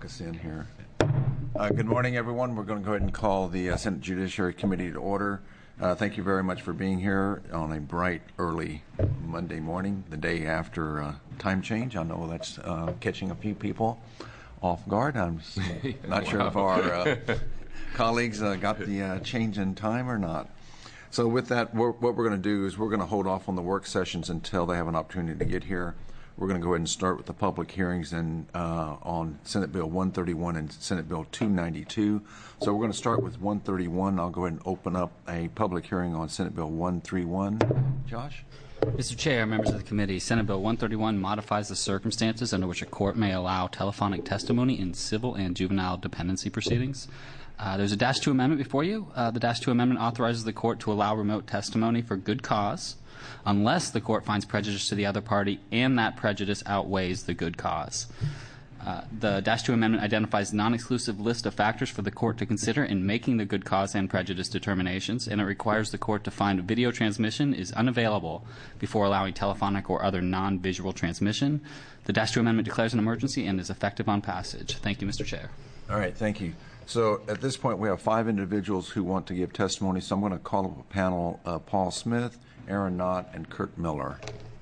us in here. Good morning, everyone. We're going to go ahead and call the Senate Judiciary Committee to order. Thank you very much for being here on a bright, early Monday morning, the day after time change. I know that's catching a few people off guard. I'm not sure if our colleagues got the change in time or not. So with that, what we're going to do is we're going to hold off on the work sessions until they have an opportunity to get here. We're going to go ahead and start with the public hearings on Senate Bill 131 and Senate Bill 292. So we're going to start with 131. I'll go ahead and open up a public hearing on Senate Bill 131. Josh? Mr. Chair, members of the committee, Senate Bill 131 modifies the circumstances under which a court may allow telephonic testimony in civil and juvenile dependency proceedings. There's a -2 amendment before you. The -2 amendment authorizes the court to allow remote testimony for good cause unless the court finds prejudice to the other party and that prejudice outweighs the good cause. The -2 amendment identifies a non-exclusive list of factors for the court to consider in making the good cause and prejudice determinations, and it requires the court to find video transmission is unavailable before allowing telephonic or other non-visual transmission. The -2 amendment declares an emergency and is effective on passage. Thank you, Mr. Chair. All right, thank you. So at this point, we have 5 individuals who want to give testimony. So I'm going to call up a panel, Paul Smith, Aaron Knott, and Kurt Miller.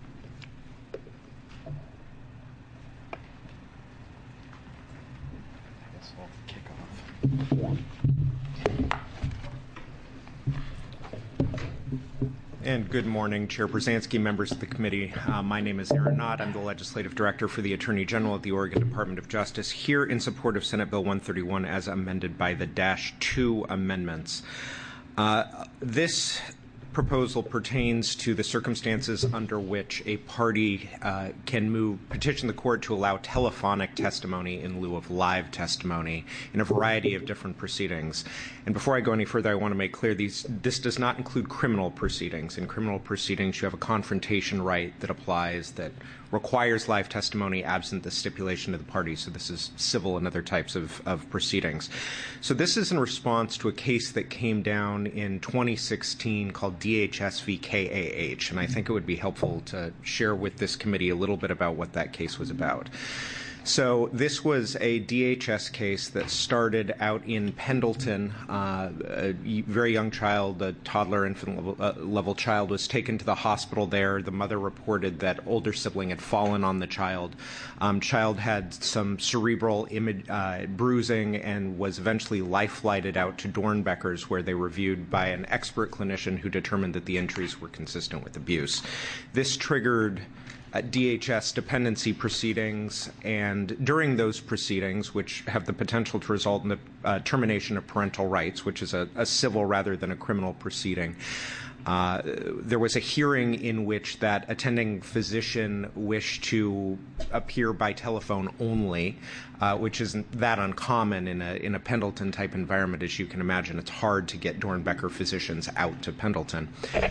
I guess I'll kick off. And good morning, Chair Brzezinski, members of the committee. My name is Aaron Knott. I'm the Legislative Director for the Attorney General at the Oregon Department of Justice, here in support of Senate Bill 131 as amended by the -2 amendments. This proposal pertains to the circumstances under which a party can petition the court to allow telephonic testimony in lieu of live testimony in a variety of different proceedings. And before I go any further, I want to make clear this does not include criminal proceedings. In criminal proceedings, you have a confrontation right that applies that requires live testimony absent the stipulation of the party. So this is civil and other types of proceedings. So this is in response to a case that came down in 2016 called DHS v. KAH, and I think it would be helpful to share with this committee a little bit about what that case was about. So this was a DHS case that started out in Pendleton. A very young child, a toddler, infant level child, was taken to the hospital there. The mother reported that older sibling had fallen on the child. Child had some cerebral bruising and was eventually life-flighted out to Dornbecker's, where they were reviewed by an expert clinician who determined that the injuries were consistent with abuse. This triggered DHS dependency proceedings, and during those proceedings, which have the potential to result in the termination of parental rights, which is a civil rather than a criminal proceeding, there was a hearing in which that attending physician wished to appear by telephone only, which isn't that uncommon in a Pendleton-type environment. As you can imagine, it's hard to get Dornbecker physicians out to Pendleton.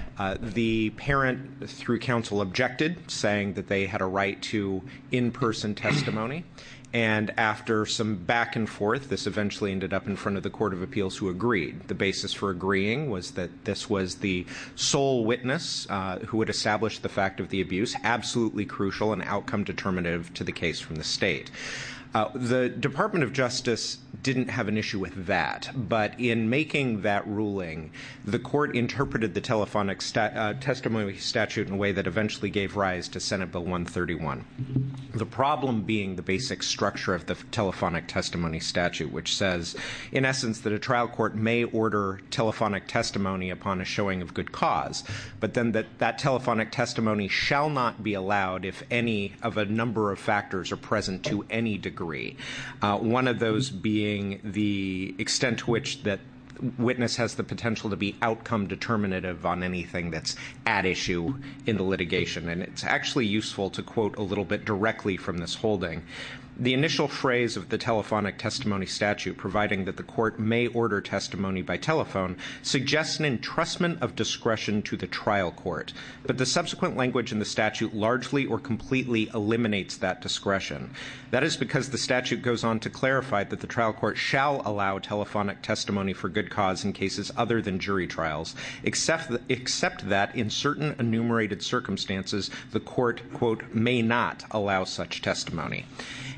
The parent, through counsel, objected, saying that they had a right to in-person testimony. And after some back and forth, this eventually ended up in front of the Court of Appeals, who agreed. The basis for agreeing was that this was the sole witness who would establish the fact of the abuse, absolutely crucial and outcome determinative to the case from the state. The Department of Justice didn't have an issue with that, but in making that ruling, the court interpreted the telephonic testimony statute in a way that eventually gave rise to Senate Bill 131. The problem being the basic structure of the telephonic testimony statute, which says, in essence, that a trial court may order telephonic testimony upon a showing of good cause, but then that telephonic testimony shall not be allowed if any of a number of factors are present to any degree. One of those being the extent to which that witness has the potential to be outcome determinative on anything that's at issue in the litigation. And it's actually useful to quote a little bit directly from this holding. The initial phrase of the telephonic testimony statute, providing that the court may order testimony by telephone, suggests an entrustment of discretion to the trial court. But the subsequent language in the statute largely or completely eliminates that discretion. That is because the statute goes on to clarify that the trial court shall allow telephonic testimony for good cause in cases other than jury trials, except that in certain enumerated circumstances, the court, quote, may not allow such testimony.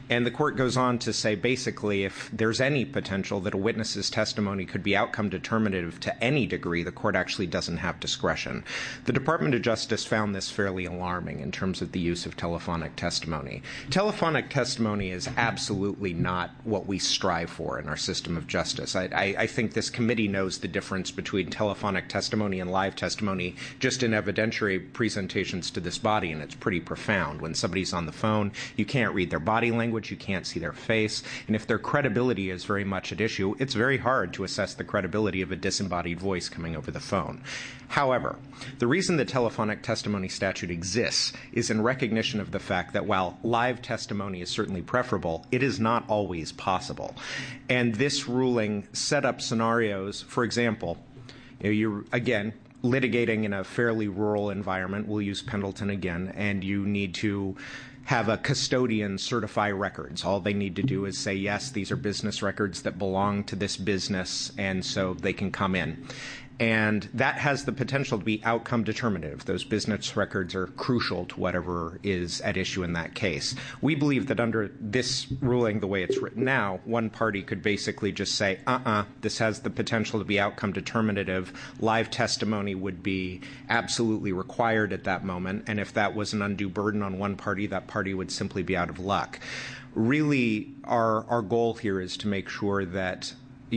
And the court goes on to say, basically, if there's any potential that a witness's testimony could be outcome determinative to any degree, the court actually doesn't have discretion. The Department of Justice found this fairly alarming in terms of the use of telephonic testimony. Telephonic testimony is absolutely not what we strive for in our system of justice. I think this committee knows the difference between telephonic testimony and live testimony just in evidentiary presentations to this body, and it's pretty profound. When somebody's on the phone, you can't read their body language, you can't see their face, and if their credibility is very much at issue, it's very hard to assess the credibility of a disembodied voice coming over the phone. However, the reason the telephonic testimony statute exists is in recognition of the fact that while live testimony is certainly preferable, it is not always possible. And this ruling set up scenarios, for example, you're, again, litigating in a fairly rural environment, we'll use Pendleton again, and you need to have a custodian certify records. All they need to do is say, yes, these are business records that belong to this business, and so they can come in. And that has the potential to be outcome determinative. Those business records are crucial to whatever is at issue in that case. We believe that under this ruling, the way it's written now, one party could basically just say, this has the potential to be outcome determinative. Live testimony would be absolutely required at that moment. And if that was an undue burden on one party, that party would simply be out of luck. Really, our goal here is to make sure that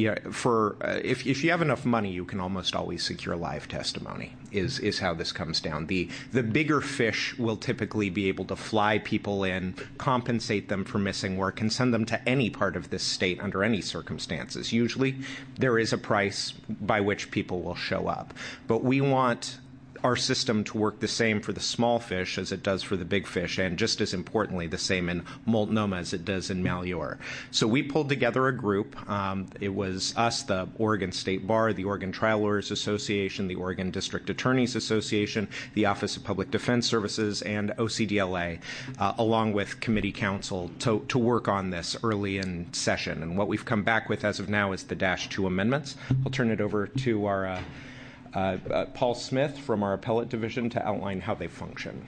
if you have enough money, you can almost always secure live testimony, is how this comes down. The bigger fish will typically be able to fly people in, compensate them for missing work, and send them to any part of this state under any circumstances. Usually, there is a price by which people will show up. But we want our system to work the same for the small fish as it does for the big fish, and just as importantly, the same in Multnomah as it does in Malheur. So we pulled together a group. It was us, the Oregon State Bar, the Oregon Trial Lawyers Association, the Oregon District Attorneys Association, the Office of Public Defense Services, and OCDLA, along with committee counsel to work on this early in session. And what we've come back with as of now is the -2 amendments. I'll turn it over to our Paul Smith from our appellate division to outline how they function.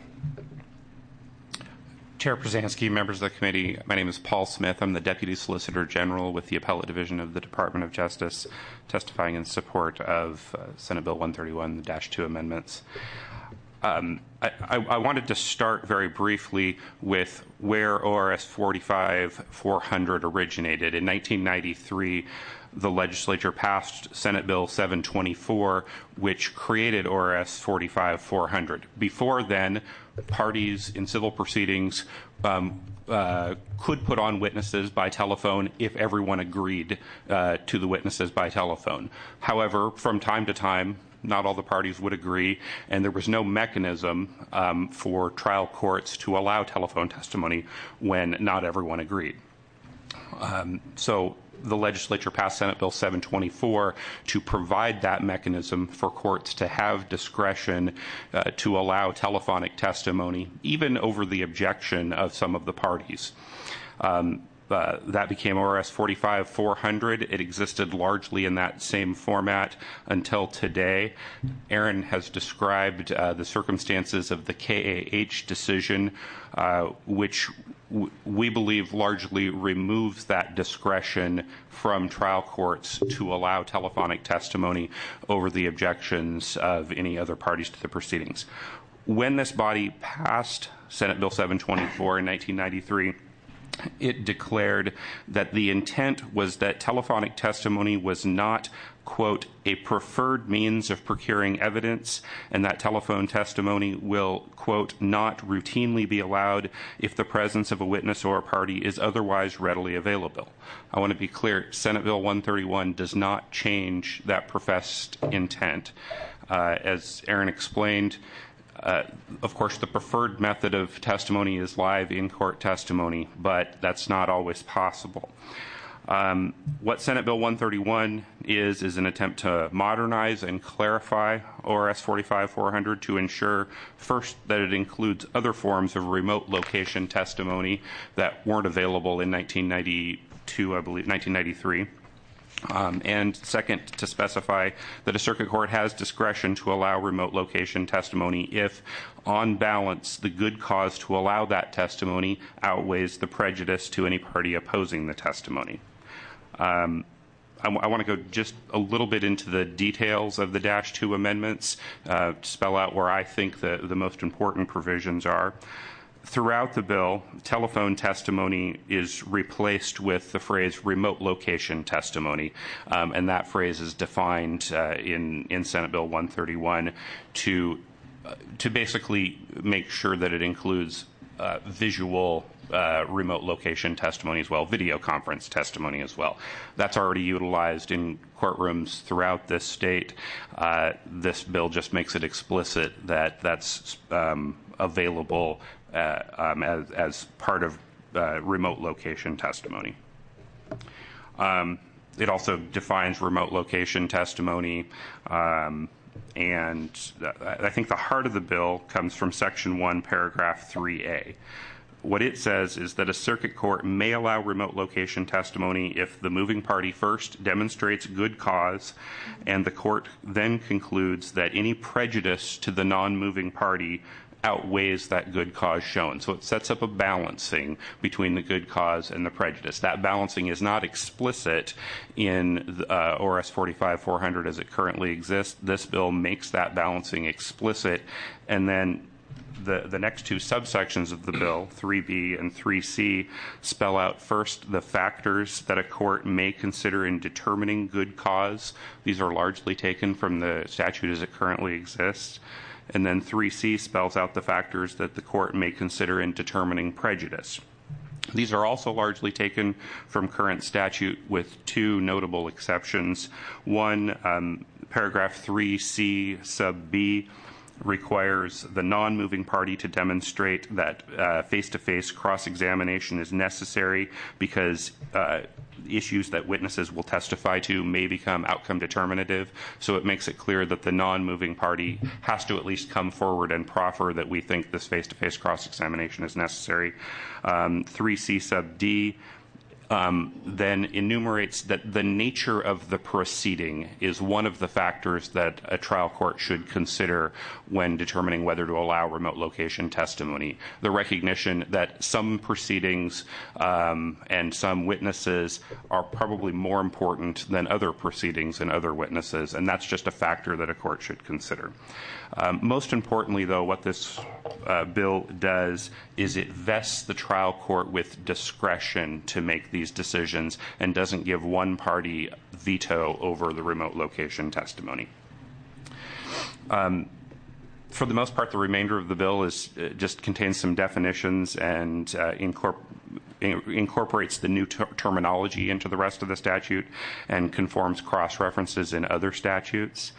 Chair Przanski, members of the committee, my name is Paul Smith. I'm the Deputy Solicitor General with the Appellate Division of the Department of Justice, testifying in support of Senate Bill 131, the -2 amendments. I wanted to start very briefly with where ORS 45-400 originated. In 1993, the legislature passed Senate Bill 724, which created ORS 45-400. Before then, parties in civil proceedings could put on witnesses by telephone if everyone agreed to the witnesses by telephone. However, from time to time, not all the parties would agree, and there was no mechanism for trial courts to allow telephone testimony when not everyone agreed. So the legislature passed Senate Bill 724 to provide that mechanism for courts to have discretion to allow telephonic testimony, even over the objection of some of the parties. That became ORS 45-400. It existed largely in that same format until today. Aaron has described the circumstances of the KAH decision, which we believe largely removes that discretion from trial courts to allow telephonic testimony over the objections of any other parties to the proceedings. When this body passed Senate Bill 724 in 1993, it declared that the intent was that telephonic testimony was not, quote, a preferred means of procuring evidence, and that telephone testimony will, quote, not routinely be allowed if the presence of a witness or a party is otherwise readily available. I want to be clear, Senate Bill 131 does not change that professed intent. As Aaron explained, of course, the preferred method of testimony is live in-court testimony, but that's not always possible. What Senate Bill 131 is an attempt to modernize and clarify ORS 45-400 to ensure, first, that it includes other forms of remote location testimony that weren't available in 1992, I believe, 1993. And second, to specify that a circuit court has discretion to allow remote location testimony if, on balance, the good cause to allow that testimony outweighs the prejudice to any party opposing the testimony. I want to go just a little bit into the details of the -2 amendments to spell out where I think the most important provisions are. Throughout the bill, telephone testimony is replaced with the phrase remote location testimony, and that phrase is defined in Senate Bill 131 to basically make sure that it includes visual remote location testimony as well, video conference testimony as well. That's already utilized in courtrooms throughout this state. This bill just makes it explicit that that's available as part of remote location testimony. It also defines remote location testimony, and I think the heart of the bill comes from Section 1, Paragraph 3A. What it says is that a circuit court may allow remote location testimony if the moving party first demonstrates good cause and the court then concludes that any prejudice to the non-moving party outweighs that good cause shown. So it sets up a balancing between the good cause and the prejudice. That balancing is not explicit in ORS 45-400 as it currently exists. This bill makes that balancing explicit, and then the next two subsections of the bill, 3B and 3C, spell out first the factors that a court may consider in determining good cause. These are largely taken from the statute as it currently exists. And then 3C spells out the factors that the court may consider in determining prejudice. These are also largely taken from current statute with two notable exceptions. One, paragraph 3C sub B requires the non-moving party to demonstrate that face-to-face cross-examination is necessary because issues that witnesses will testify to may become outcome determinative. So it makes it clear that the non-moving party has to at least come forward and proffer that we think this face-to-face cross-examination is necessary. 3C sub D then enumerates that the nature of the proceeding is one of the factors that a trial court should consider when determining whether to allow remote location testimony. The recognition that some proceedings and some witnesses are probably more important than other proceedings and other witnesses, and that's just a factor that a court should consider. Most importantly, though, what this bill does is it vests the trial court with discretion to make these decisions and doesn't give one party veto over the remote location testimony. For the most part, the remainder of the bill just contains some definitions and incorporates the new terminology into the rest of the statute and conforms cross-references in other statutes.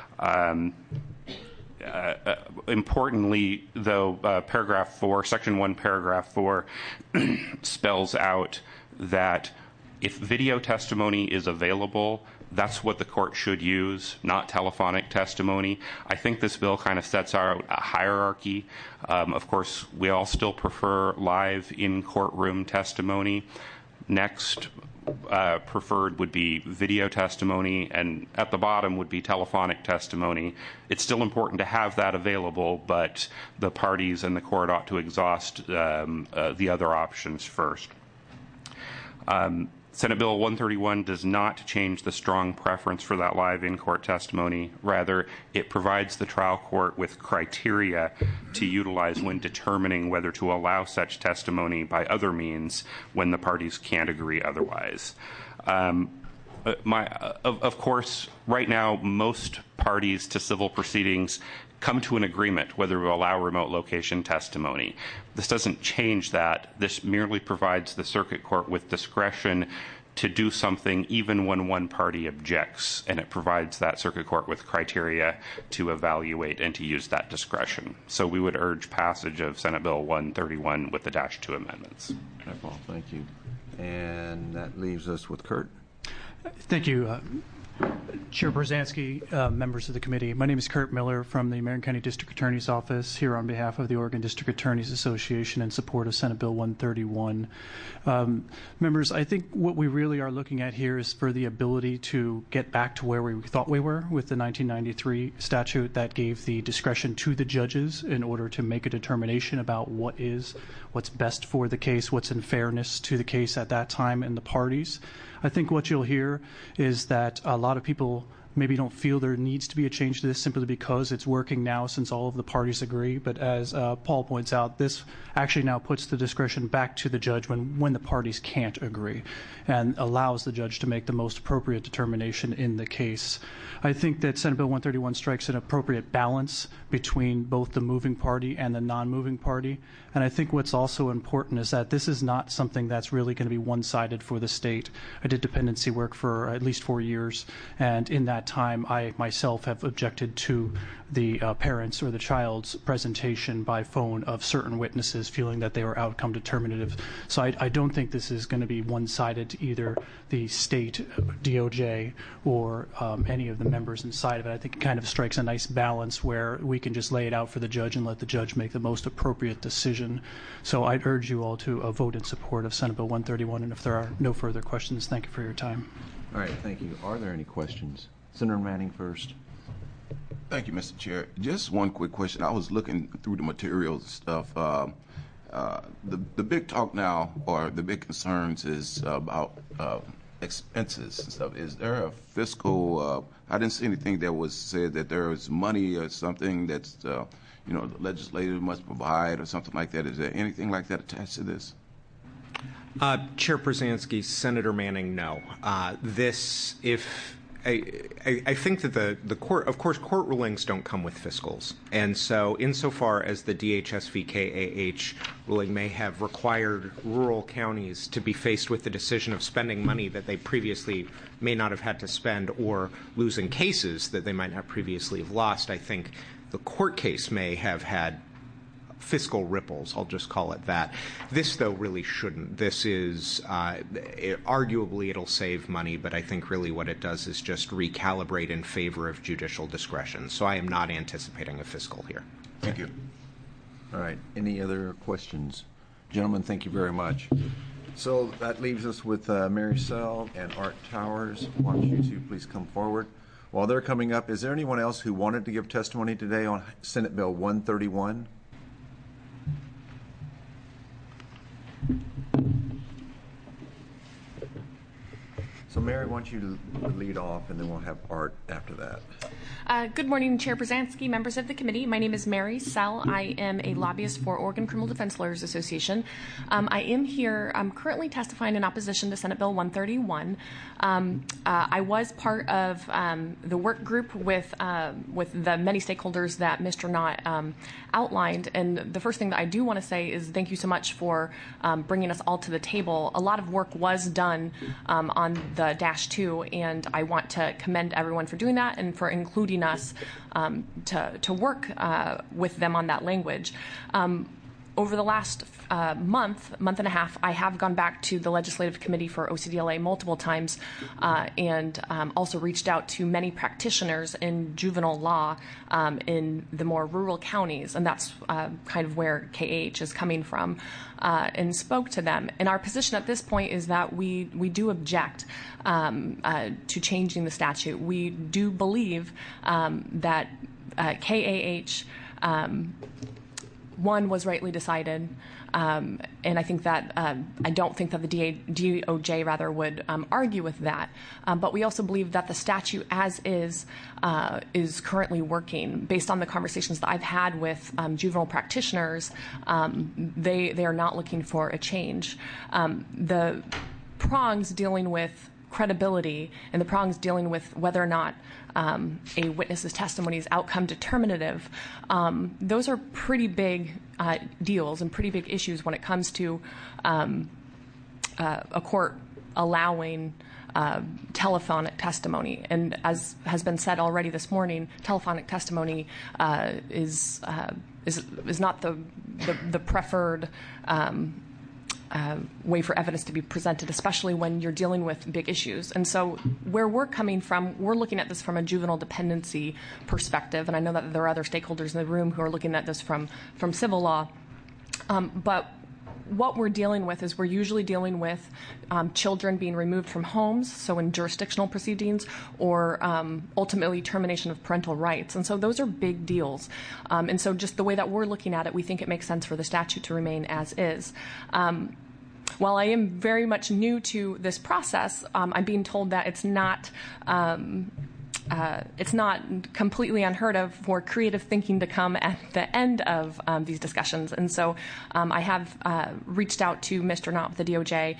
Importantly, though, paragraph 4, section 1, paragraph 4 spells out that if video testimony is available, that's what the court should use, not telephonic testimony. I think this bill kind of sets out a hierarchy. Of course, we all still prefer live in-courtroom testimony. Next, preferred would be video testimony, and at the bottom would be telephonic testimony. It's still important to have that available, but the parties and the court ought to exhaust the other options first. Senate Bill 131 does not change the strong preference for that live in-court testimony. Rather, it provides the trial court with criteria to utilize when determining whether to allow such testimony by other means when the parties can't agree otherwise. Of course, right now, most parties to civil proceedings come to an agreement whether to allow remote location testimony. This doesn't change that. This merely provides the circuit court with discretion to do something even when one party objects, and it provides that circuit court with criteria to evaluate and to use that discretion. So we would urge passage of Senate Bill 131 with the -2 amendments. Well, thank you. And that leaves us with Kurt. Thank you, Chair Brzezinski, members of the committee. My name is Kurt Miller from the Marion County District Attorney's Office, here on behalf of the Oregon District Attorneys Association in support of Senate Bill 131. Members, I think what we really are looking at here is for the ability to get back to where we thought we were with the 1993 statute that gave the discretion to the judges in order to make a determination about what's best for the case, what's in fairness to the case at that time and the parties. I think what you'll hear is that a lot of people maybe don't feel there needs to be a change to this simply because it's working now since all of the parties agree. But as Paul points out, this actually now puts the discretion back to the judge when the parties can't agree and allows the judge to make the most appropriate determination in the case. I think that Senate Bill 131 strikes an appropriate balance between both the moving party and the non-moving party. And I think what's also important is that this is not something that's really going to be one-sided for the state. I did dependency work for at least 4 years, and in that time I myself have objected to the parents or the child's presentation by phone of certain witnesses feeling that they were outcome determinative. So I don't think this is going to be one-sided to either the state, DOJ, or any of the members inside of it. I think it kind of strikes a nice balance where we can just lay it out for the judge and let the judge make the most appropriate decision. So I'd urge you all to vote in support of Senate Bill 131, and if there are no further questions, thank you for your time. All right, thank you. Are there any questions? Senator Manning first. Thank you, Mr. Chair. Just one quick question. I was looking through the materials and stuff. The big talk now, or the big concerns, is about expenses and stuff. Is there a fiscal? I didn't see anything that was said that there is money or something that's the legislature must provide or something like that. Is there anything like that attached to this? Chair Brzezinski, Senator Manning, no. I think that the court, of course, court rulings don't come with fiscals. And so insofar as the DHS v. KAH ruling may have required rural counties to be faced with the decision of spending money that they previously may not have had to spend or losing cases that they might not previously have lost, I think the court case may have had fiscal ripples, I'll just call it that. This, though, really shouldn't. This is, arguably it'll save money, but I think really what it does is just recalibrate in favor of judicial discretion. So I am not anticipating a fiscal here. Thank you. All right, any other questions? Gentlemen, thank you very much. So that leaves us with Mary Sell and Art Towers. Why don't you two please come forward? While they're coming up, is there anyone else who wanted to give testimony today on Senate Bill 131? So Mary, why don't you lead off, and then we'll have Art after that. Good morning, Chair Brzezinski, members of the committee. My name is Mary Sell. I am a lobbyist for Oregon Criminal Defense Lawyers Association. I am here. I'm currently testifying in opposition to Senate Bill 131. I was part of the work group with the many stakeholders that Mr. Knott outlined. And the first thing that I do want to say is thank you so much for bringing us all to the table. A lot of work was done on the -2, and I want to commend everyone for doing that and for including us to work with them on that language. Over the last month and a half, I have gone back to the Legislative Committee for OCDLA multiple times and also reached out to many practitioners in juvenile law in the more rural counties, and that's kind of where KAH is coming from, and spoke to them. And our position at this point is that we do object to changing the statute. We do believe that KAH one was rightly decided, and I think that I don't think that the DOJ rather would argue with that. But we also believe that the statute as is currently working. Based on the conversations that I've had with juvenile practitioners, they are not looking for a change. The prongs dealing with credibility and the prongs dealing with whether or not a witness's testimony is outcome determinative, those are pretty big deals and pretty big issues when it comes to a court allowing telephonic testimony. And as has been said already this morning, telephonic testimony is not the preferred way for evidence to be presented, especially when you're dealing with big issues. And so where we're coming from, we're looking at this from a juvenile dependency perspective, and I know that there are other stakeholders in the room who are looking at this from civil law. But what we're dealing with is we're usually dealing with children being removed from homes, so in jurisdictional proceedings, or ultimately termination of parental rights. And so those are big deals. And so just the way that we're looking at it, we think it makes sense for the statute to remain as is. While I am very much new to this process, I'm being told that it's not completely unheard of for creative thinking to come at the end of these discussions. And so I have reached out to Mr. Knott with the DOJ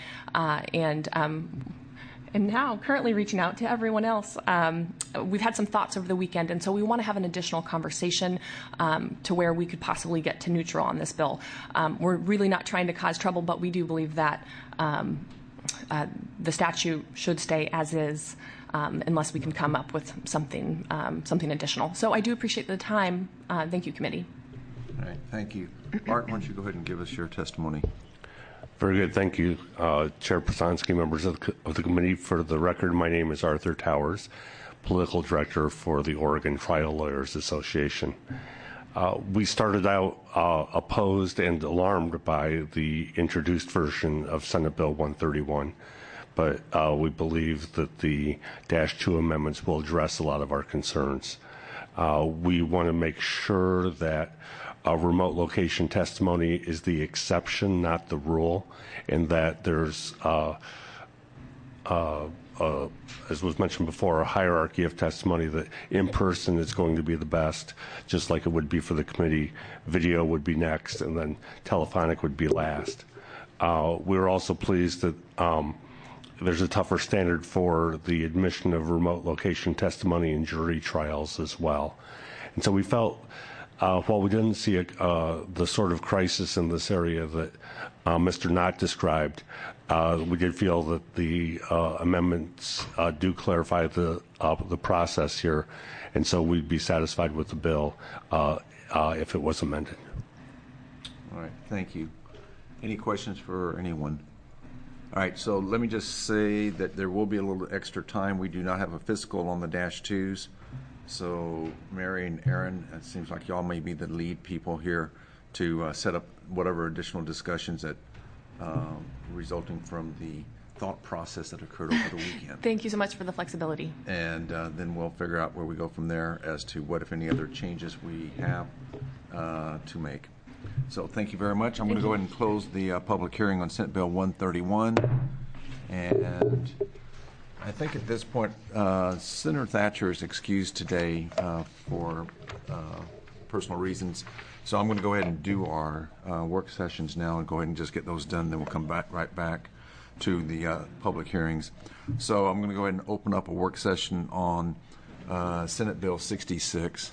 and now currently reaching out to everyone else. We've had some thoughts over the weekend, and so we want to have an additional conversation to where we could possibly get to neutral on this bill. We're really not trying to cause trouble, but we do believe that the statute should stay as is unless we can come up with something additional. So I do appreciate the time. Thank you, committee. All right, thank you. Art, why don't you go ahead and give us your testimony? Very good. Thank you, Chair Prasansky, members of the committee. For the record, my name is Arthur Towers, Political Director for the Oregon Trial Lawyers Association. We started out opposed and alarmed by the introduced version of Senate Bill 131, but we believe that the -2 amendments will address a lot of our concerns. We want to make sure that remote location testimony is the exception, not the rule, and that there's, as was mentioned before, a hierarchy of testimony that in person is going to be the best, just like it would be for the committee. Video would be next, and then telephonic would be last. We're also pleased that there's a tougher standard for the admission of remote location testimony in jury trials as well. And so we felt, while we didn't see the sort of crisis in this area that Mr. Knott described, we did feel that the amendments do clarify the process here, and so we'd be satisfied with the bill if it was amended. All right, thank you. Any questions for anyone? All right, so let me just say that there will be a little extra time. We do not have a fiscal on the -2s. So Mary and Aaron, it seems like y'all may be the lead people here to set up whatever additional discussions that resulting from the thought process that occurred over the weekend. Thank you so much for the flexibility. And then we'll figure out where we go from there as to what, if any, other changes we have to make. So thank you very much. I'm going to go ahead and close the public hearing on Senate Bill 131. And I think at this point, Senator Thatcher is excused today for personal reasons. So I'm going to go ahead and do our work sessions now and go ahead and just get those done. Then we'll come back right back to the public hearings. So I'm going to go ahead and open up a work session on Senate Bill 66.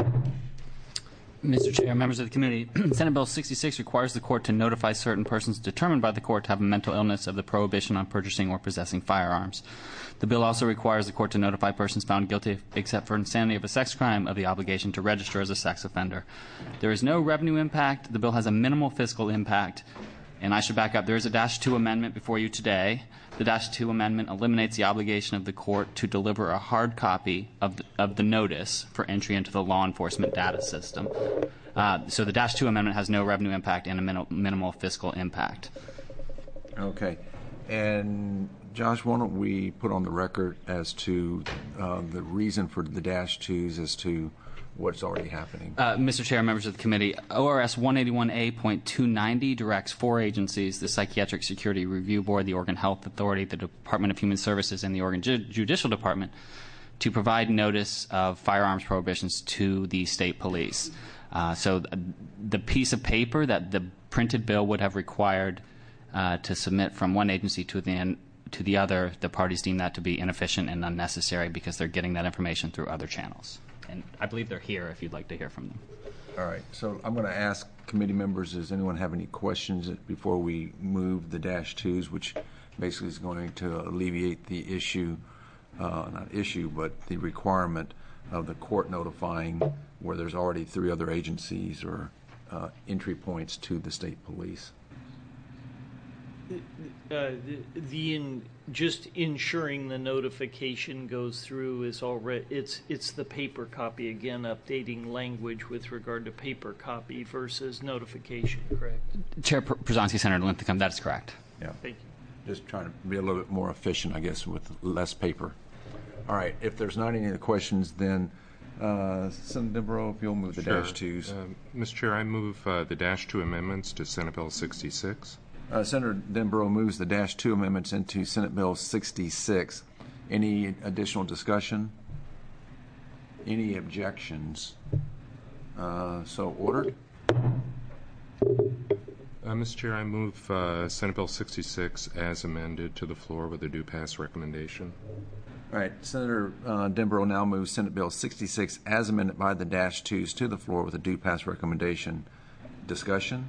Mr. Chair, members of the committee, Senate Bill 66 requires the court to notify certain persons determined by the court to have a mental illness of the prohibition on purchasing or possessing firearms. The bill also requires the court to notify persons found guilty, except for insanity of a sex crime, of the obligation to register as a sex offender. There is no revenue impact. The bill has a minimal fiscal impact. And I should back up. There is a -2 amendment before you today. The -2 amendment eliminates the obligation of the court to deliver a hard copy of the notice for entry into the law enforcement data system. So the -2 amendment has no revenue impact and a minimal fiscal impact. Okay. And Josh, why don't we put on the record as to the reason for the -2s as to what's already happening? Mr. Chair, members of the committee, ORS 181A.290 directs 4 agencies, the Psychiatric Security Review Board, the Oregon Health Authority, the Department of Human Services, and the Oregon Judicial Department, to provide notice of firearms prohibitions to the state police. So the piece of paper that the printed bill would have required to submit from one agency to the other, the parties deem that to be inefficient and unnecessary because they're getting that information through other channels. And I believe they're here if you'd like to hear from them. All right. So I'm going to ask committee members, does anyone have any questions before we move the -2s, which basically is going to alleviate the issue, not issue, but the requirement of the court notifying where there's already 3 other agencies or entry points to the state police? just ensuring the notification goes through is already it's the paper copy again, updating language with regard to paper copy versus notification, correct? Chair Przanski, Senator Linthicum, that is correct. Yeah. Thank you. Just trying to be a little bit more efficient, I guess, with less paper. All right. If there's not any other questions, then Senator Denbrough, if you'll move the Sure. dash twos. Mr. Chair, I move the dash 2 amendments to Senate Bill 66. Senator Denbrough moves the dash 2 amendments into Senate Bill 66. Any additional discussion? Any objections? So ordered. Mr. Chair, I move Senate Bill 66 as amended to the floor with a due pass recommendation. All right. Senator Denbrough now moves Senate Bill 66 as amended by the dash 2s to the floor with a due pass recommendation. Discussion?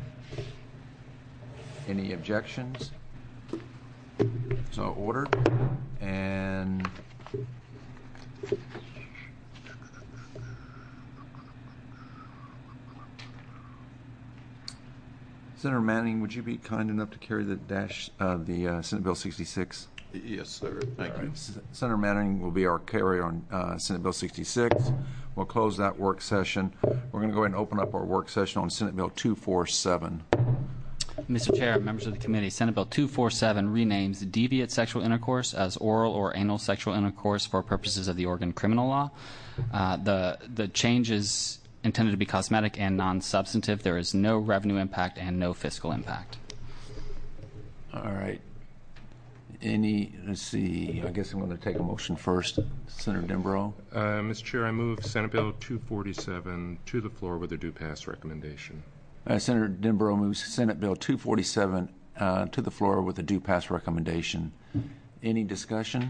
Any objections? So ordered. And Senator Manning, would you be kind enough to carry the Senate Bill 66? Yes, sir. Thank you. Senator Manning will be our carrier on Senate Bill 66. We'll close that work session. We're going to go ahead and open up our work session on Senate Bill 247. Mr. Chair, members of the committee, Senate Bill 247 renames deviant sexual intercourse as oral or anal sexual intercourse for purposes of the Oregon criminal law. The change is intended to be cosmetic and non-substantive. There is no revenue impact and no fiscal impact. All right. Let's see, I guess I'm going to take a motion first. Senator Denbrough. Mr. Chair, I move Senate Bill 247 to the floor with a due pass recommendation. Senator Denbrough moves Senate Bill 247 to the floor with a due pass recommendation. Any discussion?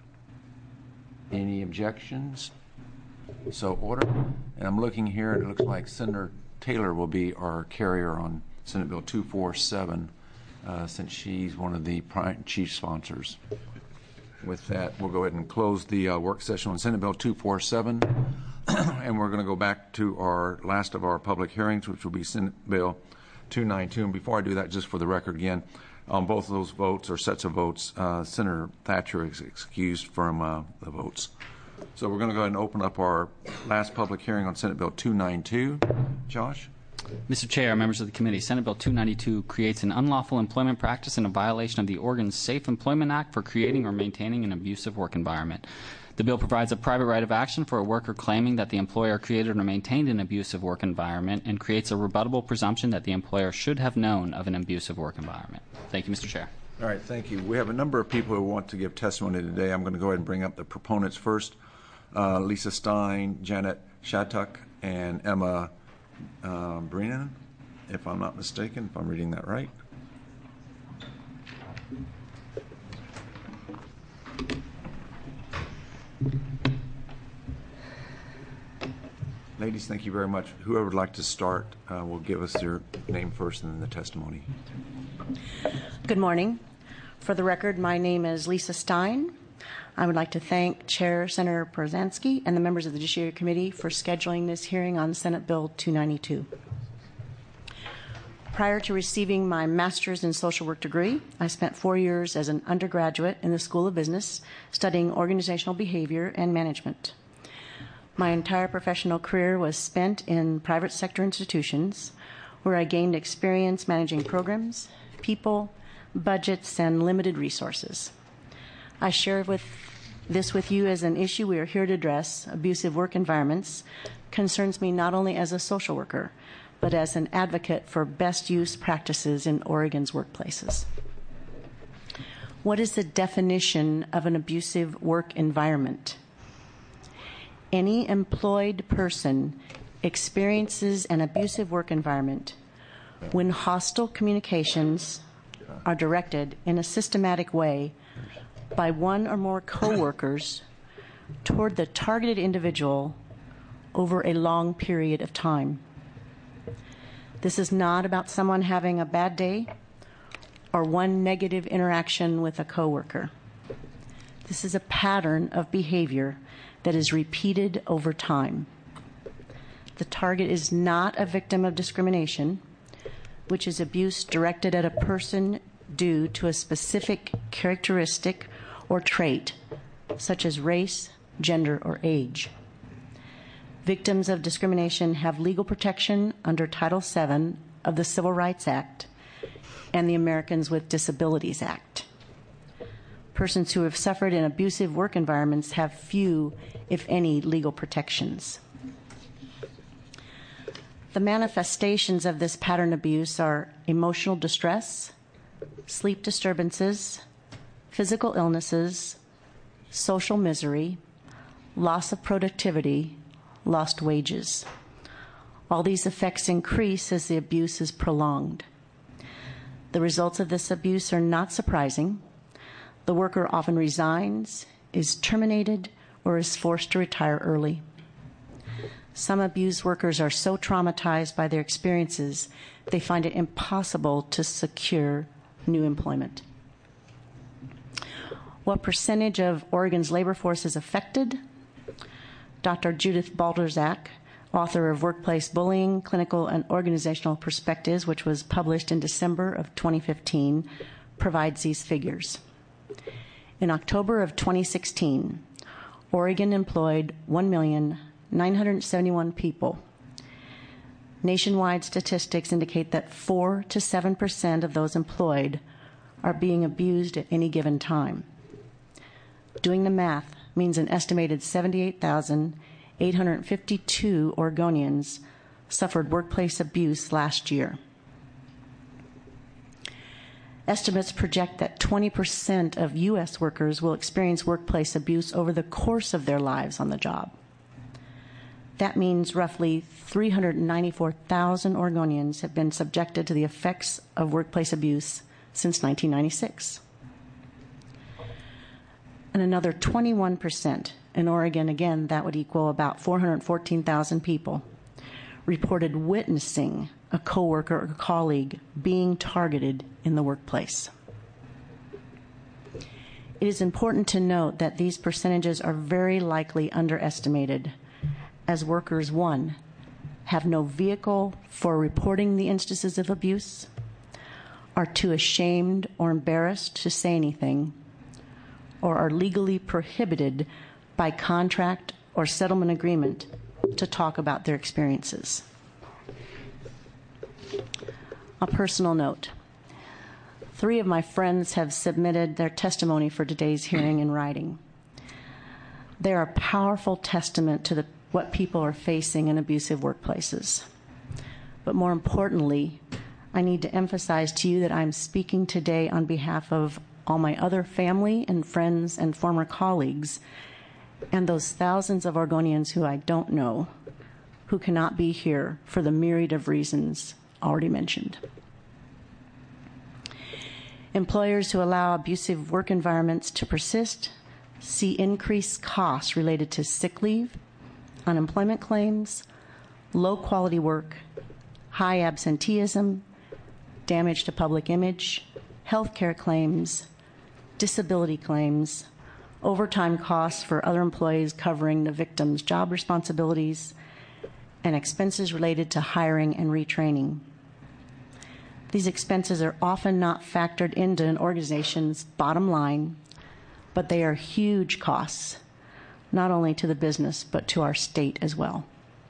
Any objections? So order. And I'm looking here, and it looks like Senator Taylor will be our carrier on Senate Bill 247 since she's one of the chief sponsors. With that, we'll go ahead and close the work session on Senate Bill 247. And we're going to go back to our last of our public hearings, which will be Senate Bill 292. And before I do that, just for the record again, on both of those votes or sets of votes, Senator Thatcher is excused from the votes. So we're going to go ahead and open up our last public hearing on Senate Bill 292. Josh? Mr. Chair, members of the committee, Senate Bill 292 creates an unlawful employment practice and a violation of the Oregon Safe Employment Act for creating or maintaining an abusive work environment. The bill provides a private right of action for a worker claiming that the employer created or maintained an abusive work environment and creates a rebuttable presumption that the employer should have known of an abusive work environment. Thank you, Mr. Chair. All right, thank you. We have a number of people who want to give testimony today. I'm going to go ahead and bring up the proponents first. Lisa Stein, Janet Shattuck, and Emma Brennan, if I'm not mistaken, if I'm reading that right. Ladies, thank you very much. Whoever would like to start will give us their name first and then the testimony. Good morning. For the record, my name is Lisa Stein. I would like to thank Chair Senator Przanski and the members of the Judiciary Committee for scheduling this hearing on Senate Bill 292. Prior to receiving my master's in social work degree, I spent 4 years as an undergraduate in the School of Business studying organizational behavior and management. My entire professional career was spent in private sector institutions where I gained experience managing programs, people, budgets, and limited resources. I share this with you as an issue we are here to address. Abusive work environments concerns me not only as a social worker, but as an advocate for best use practices in Oregon's workplaces. What is the definition of an abusive work environment? Any employed person experiences an abusive work environment when hostile communications are directed in a systematic way by one or more coworkers toward the targeted individual over a long period of time. This is not about someone having a bad day or one negative interaction with a coworker. This is a pattern of behavior that is repeated over time. The target is not a victim of discrimination, which is abuse directed at a person due to a specific characteristic or trait, such as race, gender, or age. Victims of discrimination have legal protection under Title VII of the Civil Rights Act and the Americans with Disabilities Act. Persons who have suffered in abusive work environments have few, if any, legal protections. The manifestations of this pattern of abuse are emotional distress, sleep disturbances, physical illnesses, social misery, loss of productivity, lost wages. All these effects increase as the abuse is prolonged. The results of this abuse are not surprising. The worker often resigns, is terminated, or is forced to retire early. Some abused workers are so traumatized by their experiences, they find it impossible to secure new employment. What percentage of Oregon's labor force is affected? Dr. Judith Balderzak, author of Workplace Bullying, Clinical and Organizational Perspectives, which was published in December of 2015, provides these figures. In October of 2016, Oregon employed 1,971,000 people. Nationwide statistics indicate that 4 to 7% of those employed are being abused at any given time. Doing the math means an estimated 78,852 Oregonians suffered workplace abuse last year. Estimates project that 20% of U.S. workers will experience workplace abuse over the course of their lives on the job. That means roughly 394,000 Oregonians have been subjected to the effects of workplace abuse since 1996. And another 21% in Oregon, again, that would equal about 414,000 people, reported witnessing a coworker or colleague being targeted in the workplace. It is important to note that these percentages are very likely underestimated, as workers, one, have no vehicle for reporting the instances of abuse, are too ashamed or embarrassed to say anything, or are legally prohibited by contract or settlement agreement to talk about their experiences. A personal note. 3 of my friends have submitted their testimony for today's hearing in writing. They are a powerful testament to what people are facing in abusive workplaces. But more importantly, I need to emphasize to you that I'm speaking today on behalf of all my other family and friends and former colleagues, and those thousands of Oregonians who I don't know, who cannot be here for the myriad of reasons already mentioned. Employers who allow abusive work environments to persist see increased costs related to sick leave, unemployment claims, low quality work, high absenteeism, damage to public image, health care claims, disability claims, overtime costs for other employees covering the victim's job responsibilities, and expenses related to hiring and retraining. These expenses are often not factored into an organization's bottom line, but they are huge costs, not only to the business, but to our state as well.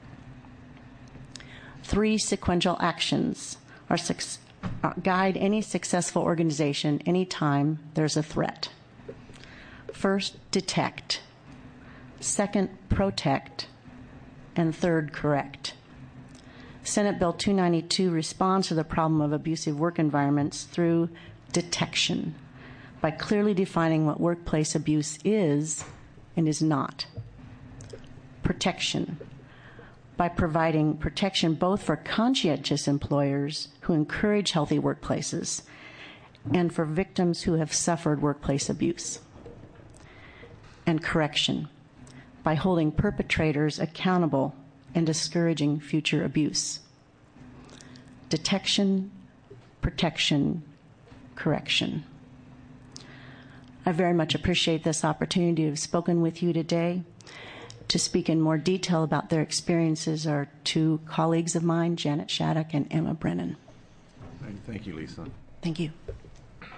3 sequential actions guide any successful organization anytime there's a threat. First, detect. Second, protect. And third, correct. Senate Bill 292 responds to the problem of abusive work environments through detection, by clearly defining what workplace abuse is and is not. Protection, by providing protection both for conscientious employers who encourage healthy workplaces and for victims who have suffered workplace abuse. And correction, by holding perpetrators accountable and discouraging future abuse. Detection, protection, correction. I very much appreciate this opportunity to have spoken with you today. To speak in more detail about their experiences are 2 colleagues of mine, Janet Shattuck and Emma Brennan. Thank you, Lisa. Thank you.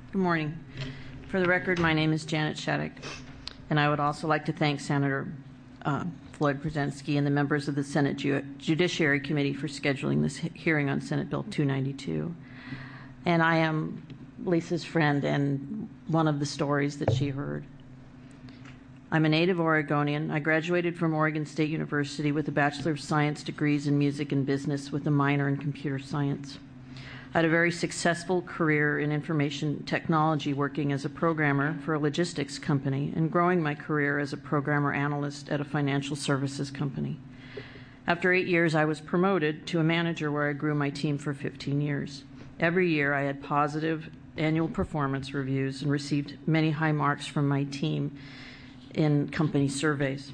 Good morning. For the record, my name is Janet Shattuck, and I would also like to thank Senator Floyd Brzezinski and the members of the Senate Judiciary Committee for scheduling this hearing on Senate Bill 292. And I am Lisa's friend and one of the stories that she heard. I'm a native Oregonian. I graduated from Oregon State University with a Bachelor of Science degrees in music and business with a minor in computer science. I had a very successful career in information technology, working as a programmer for a logistics company and growing my career as a programmer analyst at a financial services company. After 8 years, I was promoted to a manager where I grew my team for 15 years. Every year, I had positive annual performance reviews and received many high marks from my team in company surveys.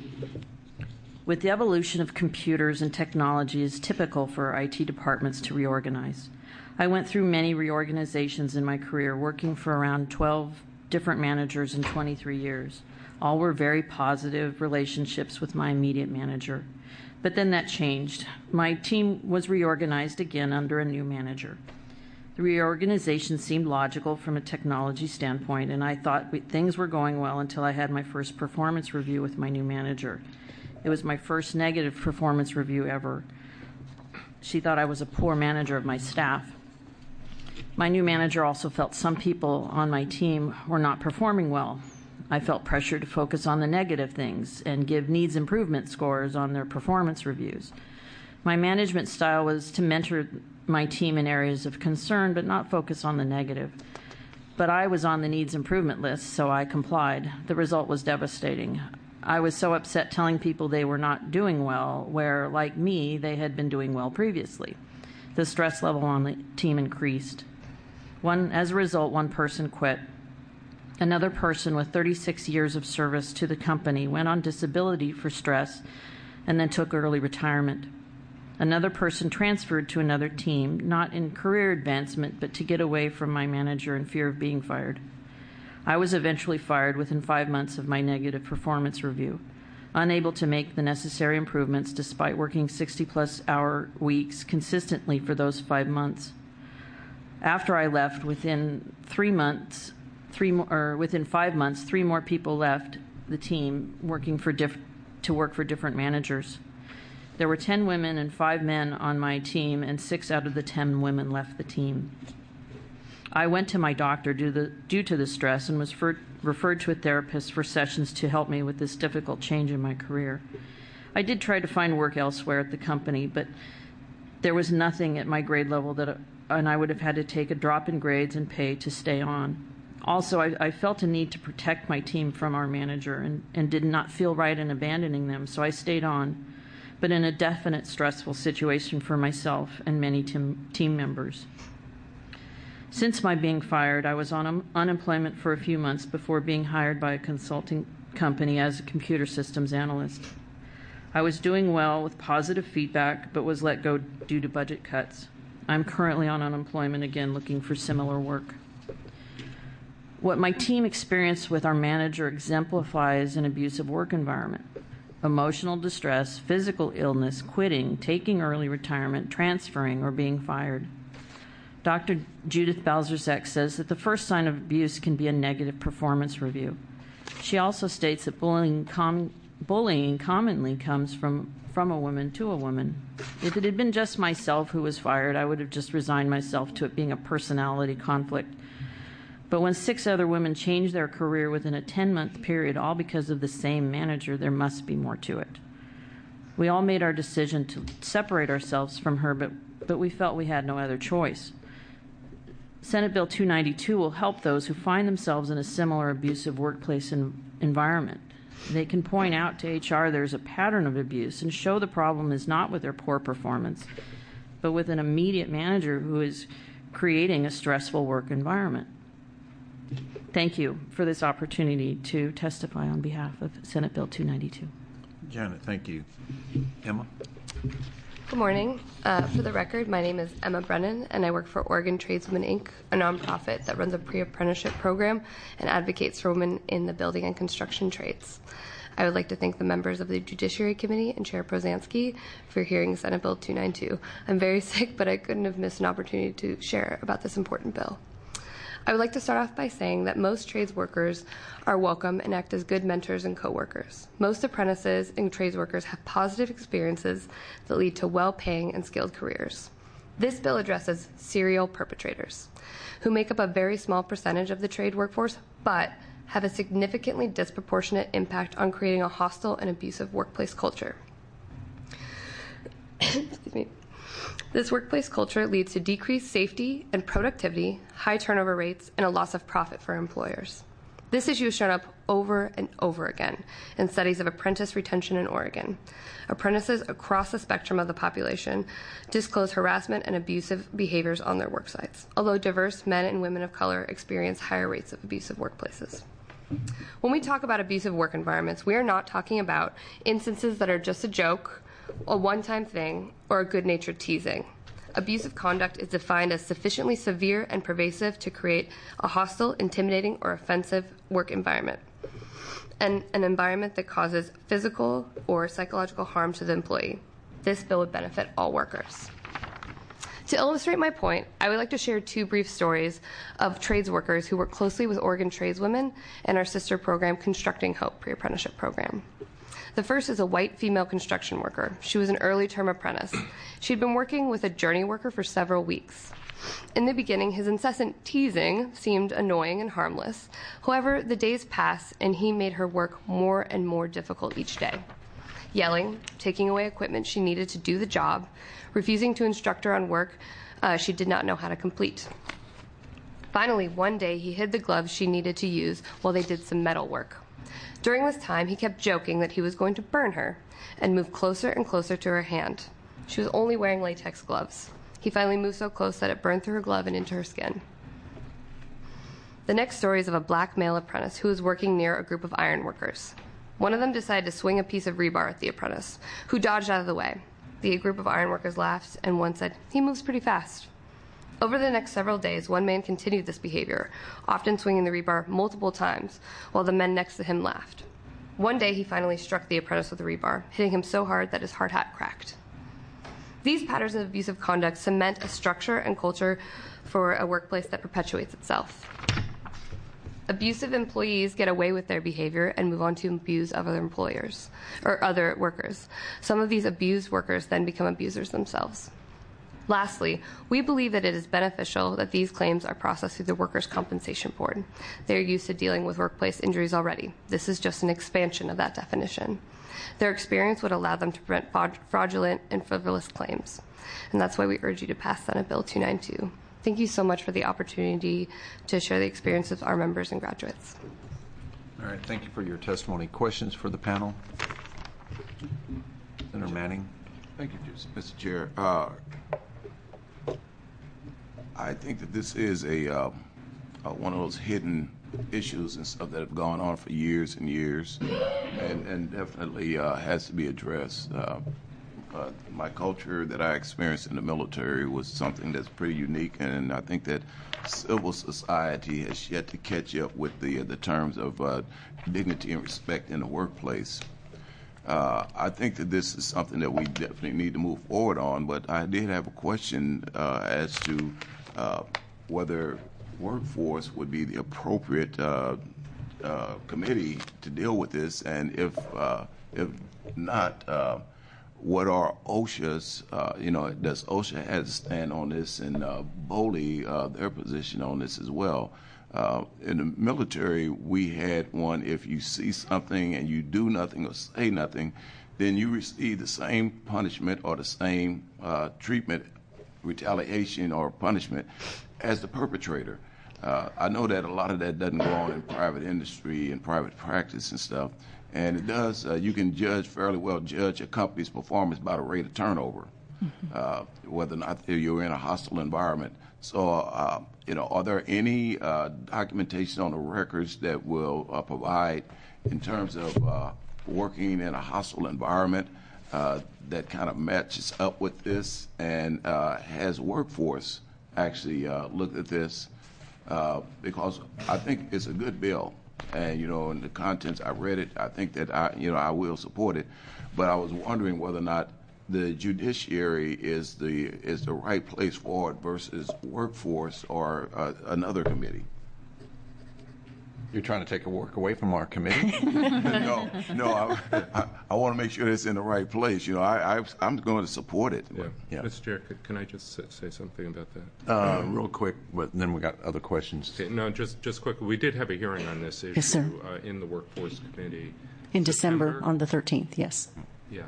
With the evolution of computers and technology, it is typical for IT departments to reorganize. I went through many reorganizations in my career, working for around 12 different managers in 23 years. All were very positive relationships with my immediate manager. But then that changed. My team was reorganized again under a new manager. The reorganization seemed logical from a technology standpoint, and I thought things were going well until I had my first performance review with my new manager. It was my first negative performance review ever. She thought I was a poor manager of my staff. My new manager also felt some people on my team were not performing well. I felt pressure to focus on the negative things and give needs improvement scores on their performance reviews. My management style was to mentor my team in areas of concern, but not focus on the negative. But I was on the needs improvement list, so I complied. The result was devastating. I was so upset telling people they were not doing well, where, like me, they had been doing well previously. The stress level on the team increased. As a result, one person quit. Another person with 36 years of service to the company went on disability for stress and then took early retirement. Another person transferred to another team, not in career advancement, but to get away from my manager in fear of being fired. I was eventually fired within 5 months of my negative performance review, unable to make the necessary improvements despite working 60-plus hour weeks consistently for those 5 months. After I left, within 5 months, 3 more people left the team to work for different managers. There were 10 women and 5 men on my team, and 6 out of the 10 women left the team. I went to my doctor due to the stress and was referred to a therapist for sessions to help me with this difficult change in my career. I did try to find work elsewhere at the company, but there was nothing at my grade level and I would have had to take a drop in grades and pay to stay on. Also, I felt a need to protect my team from our manager and did not feel right in abandoning them, so I stayed on, but in a definite stressful situation for myself and many team members. Since my being fired, I was on unemployment for a few months before being hired by a consulting company as a computer systems analyst. I was doing well with positive feedback, but was let go due to budget cuts. I'm currently on unemployment again, looking for similar work. What my team experienced with our manager exemplifies an abusive work environment. Emotional distress, physical illness, quitting, taking early retirement, transferring, or being fired. Dr. Judith Balzerzek says that the first sign of abuse can be a negative performance review. She also states that bullying commonly comes from a woman to a woman. If it had been just myself who was fired, I would have just resigned myself to it being a personality conflict. But when 6 other women changed their career within a 10-month period, all because of the same manager, there must be more to it. We all made our decision to separate ourselves from her, but we felt we had no other choice. Senate Bill 292 will help those who find themselves in a similar abusive workplace environment. They can point out to HR there's a pattern of abuse and show the problem is not with their poor performance, but with an immediate manager who is creating a stressful work environment. Thank you for this opportunity to testify on behalf of Senate Bill 292. Janet, thank you. Emma? Good morning. For the record, my name is Emma Brennan, and I work for Oregon Tradeswomen, Inc., a nonprofit that runs a pre-apprenticeship program and advocates for women in the building and construction trades. I would like to thank the members of the Judiciary Committee and Chair Brzezinski for hearing Senate Bill 292. I'm very sick, but I couldn't have missed an opportunity to share about this important bill. I would like to start off by saying that most trades workers are welcome and act as good mentors and co-workers. Most apprentices and trades workers have positive experiences that lead to well-paying and skilled careers. This bill addresses serial perpetrators, who make up a very small percentage of the trade workforce, but have a significantly disproportionate impact on creating a hostile and abusive workplace culture. Excuse me. This workplace culture leads to decreased safety and productivity, high turnover rates, and a loss of profit for employers. This issue has shown up over and over again in studies of apprentice retention in Oregon. Apprentices across the spectrum of the population disclose harassment and abusive behaviors on their work sites, although diverse men and women of color experience higher rates of abusive workplaces. When we talk about abusive work environments, we are not talking about instances that are just a joke, a one-time thing, or a good-natured teasing. Abusive conduct is defined as sufficiently severe and pervasive to create a hostile, intimidating, or offensive work environment, and an environment that causes physical or psychological harm to the employee. This bill would benefit all workers. To illustrate my point, I would like to share two brief stories of trades workers who work closely with Oregon tradeswomen and our sister program, Constructing Hope pre-apprenticeship program. The first is a white female construction worker. She was an early-term apprentice. She'd been working with a journey worker for several weeks. In the beginning, his incessant teasing seemed annoying and harmless. However, the days passed, and he made her work more and more difficult each day. Yelling, taking away equipment she needed to do the job, refusing to instruct her on work she did not know how to complete. Finally, one day, he hid the gloves she needed to use while they did some metal work. During this time, he kept joking that he was going to burn her and moved closer and closer to her hand. She was only wearing latex gloves. He finally moved so close that it burned through her glove and into her skin. The next story is of a black male apprentice who was working near a group of iron workers. One of them decided to swing a piece of rebar at the apprentice, who dodged out of the way. The group of iron workers laughed, and one said, "He moves pretty fast." Over the next several days, one man continued this behavior, often swinging the rebar multiple times, while the men next to him laughed. One day, he finally struck the apprentice with the rebar, hitting him so hard that his hard hat cracked. These patterns of abusive conduct cement a structure and culture for a workplace that perpetuates itself. Abusive employees get away with their behavior and move on to abuse other employers or other workers. Some of these abused workers then become abusers themselves. Lastly, we believe that it is beneficial that these claims are processed through the Workers' Compensation Board. They are used to dealing with workplace injuries already. This is just an expansion of that definition. Their experience would allow them to prevent fraudulent and frivolous claims. And that's why we urge you to pass Senate Bill 292. Thank you so much for the opportunity to share the experience of our members and graduates. All right, thank you for your testimony. Questions for the panel? Senator Manning. Thank you, Mr. Chair. I think that this is one of those hidden issues and stuff that have gone on for years and years, and definitely has to be addressed. My culture that I experienced in the military was something that's pretty unique, and I think that civil society has yet to catch up with the terms of dignity and respect in the workplace. I think that this is something that we definitely need to move forward on, but I did have a question as to whether workforce would be the appropriate committee to deal with this, and if not, what are OSHA's, does OSHA have to stand on this, and BOLI, their position on this as well? In the military, we had one, if you see something and you do nothing or say nothing, then you receive the same punishment or the same treatment, retaliation or punishment as the perpetrator. I know that a lot of that doesn't go on in private industry and private practice and stuff, and it does, you can fairly well judge a company's performance by the rate of turnover, whether or not you're in a hostile environment. So, are there any documentation on the records that will provide in terms of working in a hostile environment that kind of matches up with this, and has workforce actually looked at this? Because I think it's a good bill, and in the contents, I read it. I think that I will support it, but I was wondering whether or not the judiciary is the right place for it versus workforce or another committee. You're trying to take a work away from our committee? No, I want to make sure it's in the right place. You know, I'm going to support it. Yeah. Mr. Chair, can I just say something about that? Real quick, but then we got other questions. Okay, no, just quickly. We did have a hearing on this issue Yes, sir. In the Workforce Committee. In December on the 13th, yes. Yeah,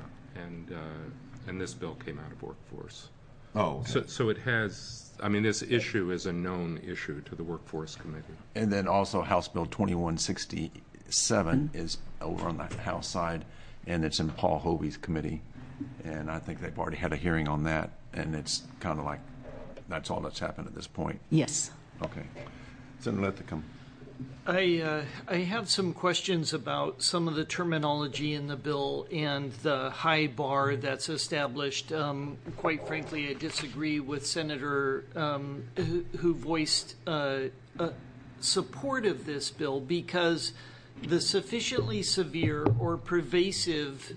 and this bill came out of Workforce. Oh, okay. So it has. I mean, this issue is a known issue to the Workforce Committee. And then also House Bill 2167 is over on the House side, and it's in Paul Hovey's committee. And I think they've already had a hearing on that, and it's kind of like that's all that's happened at this point. Yes. Okay. Senator Linthicum. I have some questions about some of the terminology in the bill and the high bar that's established. Quite frankly, I disagree with Senator who voiced support of this bill because the sufficiently severe or pervasive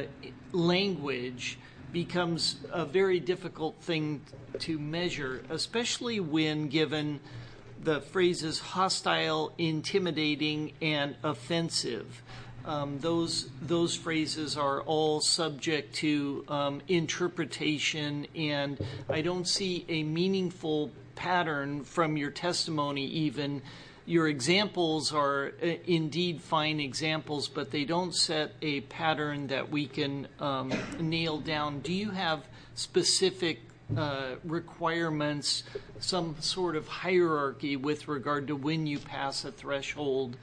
language becomes a very difficult thing to measure, especially when given the phrases hostile, intimidating, and offensive. Those phrases are all subject to interpretation, and I don't see a meaningful pattern from your testimony even. Your examples are indeed fine examples, but they don't set a pattern that we can nail down. Do you have specific requirements, some sort of hierarchy with regard to when you pass a threshold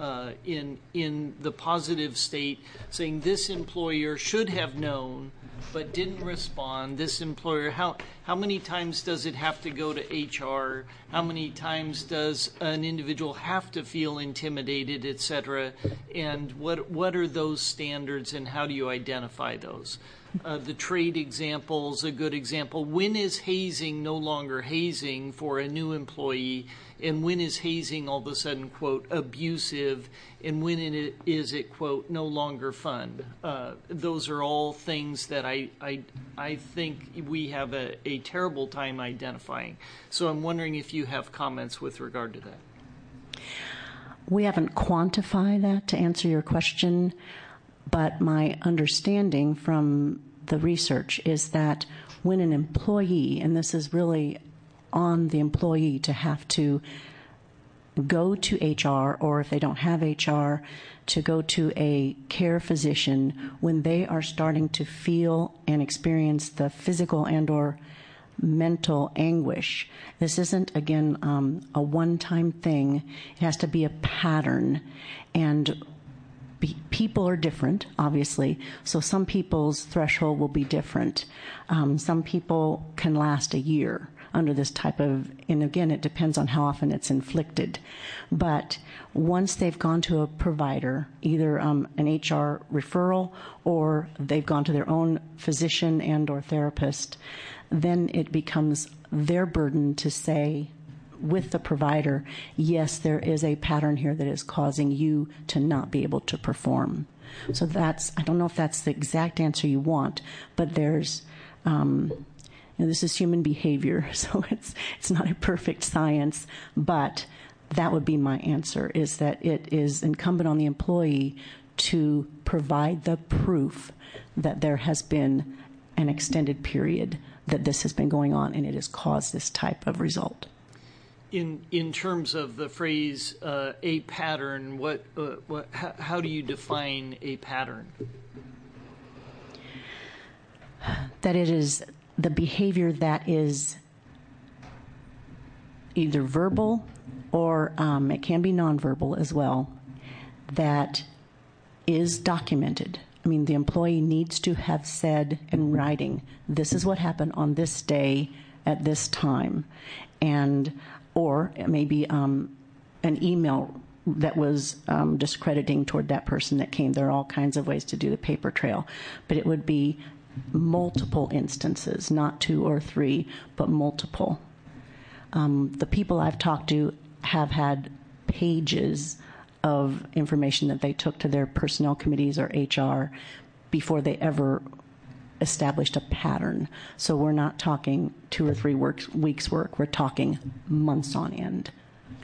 in the positive state, saying this employer should have known but didn't respond, this employer, how many times does it have to go to HR, how many times does an individual have to feel intimidated, etc., and what are those standards and how do you identify those? The trade example is a good example. When is hazing no longer hazing for a new employee, and when is hazing all of a sudden, quote, abusive, and when is it, quote, no longer fun? Those are all things that I think we have a terrible time identifying. So I'm wondering if you have comments with regard to that. We haven't quantified that to answer your question, but my understanding from the research is that when an employee, and this is really on the employee to have to go to HR, or if they don't have HR, to go to a care physician when they are starting to feel and experience the physical and or mental anguish. This isn't, again, a one-time thing. It has to be a pattern. And people are different, obviously, so some people's threshold will be different. Some people can last a year under this type of, and again, it depends on how often it's inflicted. But once they've gone to a provider, either an HR referral or they've gone to their own physician and or therapist, then it becomes their burden to say with the provider, yes, there is a pattern here that is causing you to not be able to perform. So that's, I don't know if that's the exact answer you want, but there's, this is human behavior, so it's not a perfect science, but that would be my answer, is that it is incumbent on the employee to provide the proof that there has been an extended period that this has been going on and it has caused this type of result. In terms of the phrase a pattern, how do you define a pattern? That it is the behavior that is either verbal or it can be nonverbal as well, that is documented. I mean, the employee needs to have said in writing, this is what happened on this day at this time, and or it may be an email that was discrediting toward that person that came. There are all kinds of ways to do the paper trail, but it would be multiple instances, not 2 or 3, but multiple. The people I've talked to have had pages of information that they took to their personnel committees or HR before they ever established a pattern. So we're not talking 2 or 3 weeks work, we're talking months on end.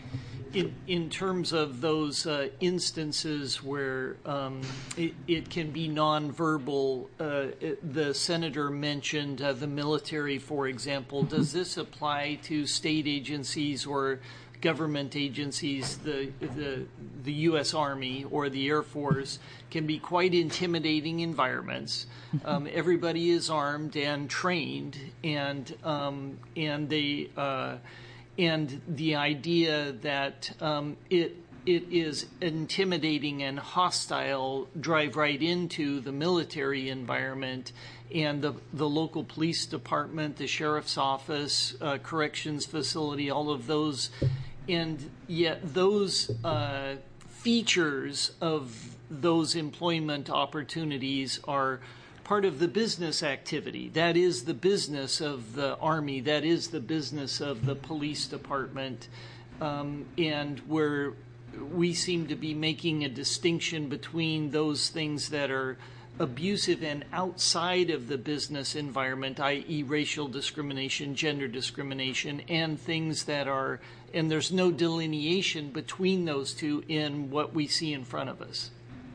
in terms of those instances where it can be nonverbal, the senator mentioned the military, for example. Does this apply to state agencies or government agencies? The U.S. Army or the Air Force can be quite intimidating environments. Everybody is armed and trained, and they. And the idea that it is intimidating and hostile drive right into the military environment, and the local police department, the sheriff's office, corrections facility, all of those. And yet those features of those employment opportunities are part of the business activity. That is the business of the Army. That is the business of the police department. And where we seem to be making a distinction between those things that are abusive and outside of the business environment, i.e. racial discrimination, gender discrimination, and things that are, and there's no delineation between those two in what we see in front of us.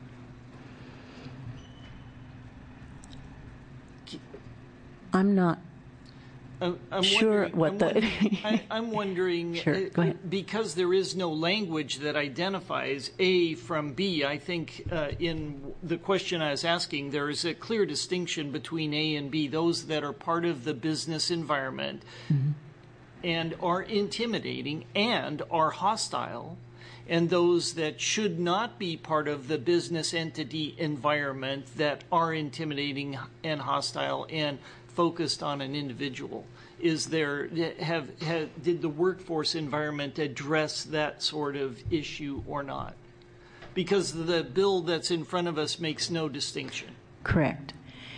I'm not sure what I'm wondering, sure, go ahead. Because there is no language that identifies A from B, I think in the question I was asking, there is a clear distinction between A and B, those that are part of the business environment and are intimidating and are hostile, and those that should not be part of the business entity environment that are intimidating and hostile and focused on an individual. Is there did the workforce environment address that sort of issue or not? Because the bill that's in front of us makes no distinction. Correct.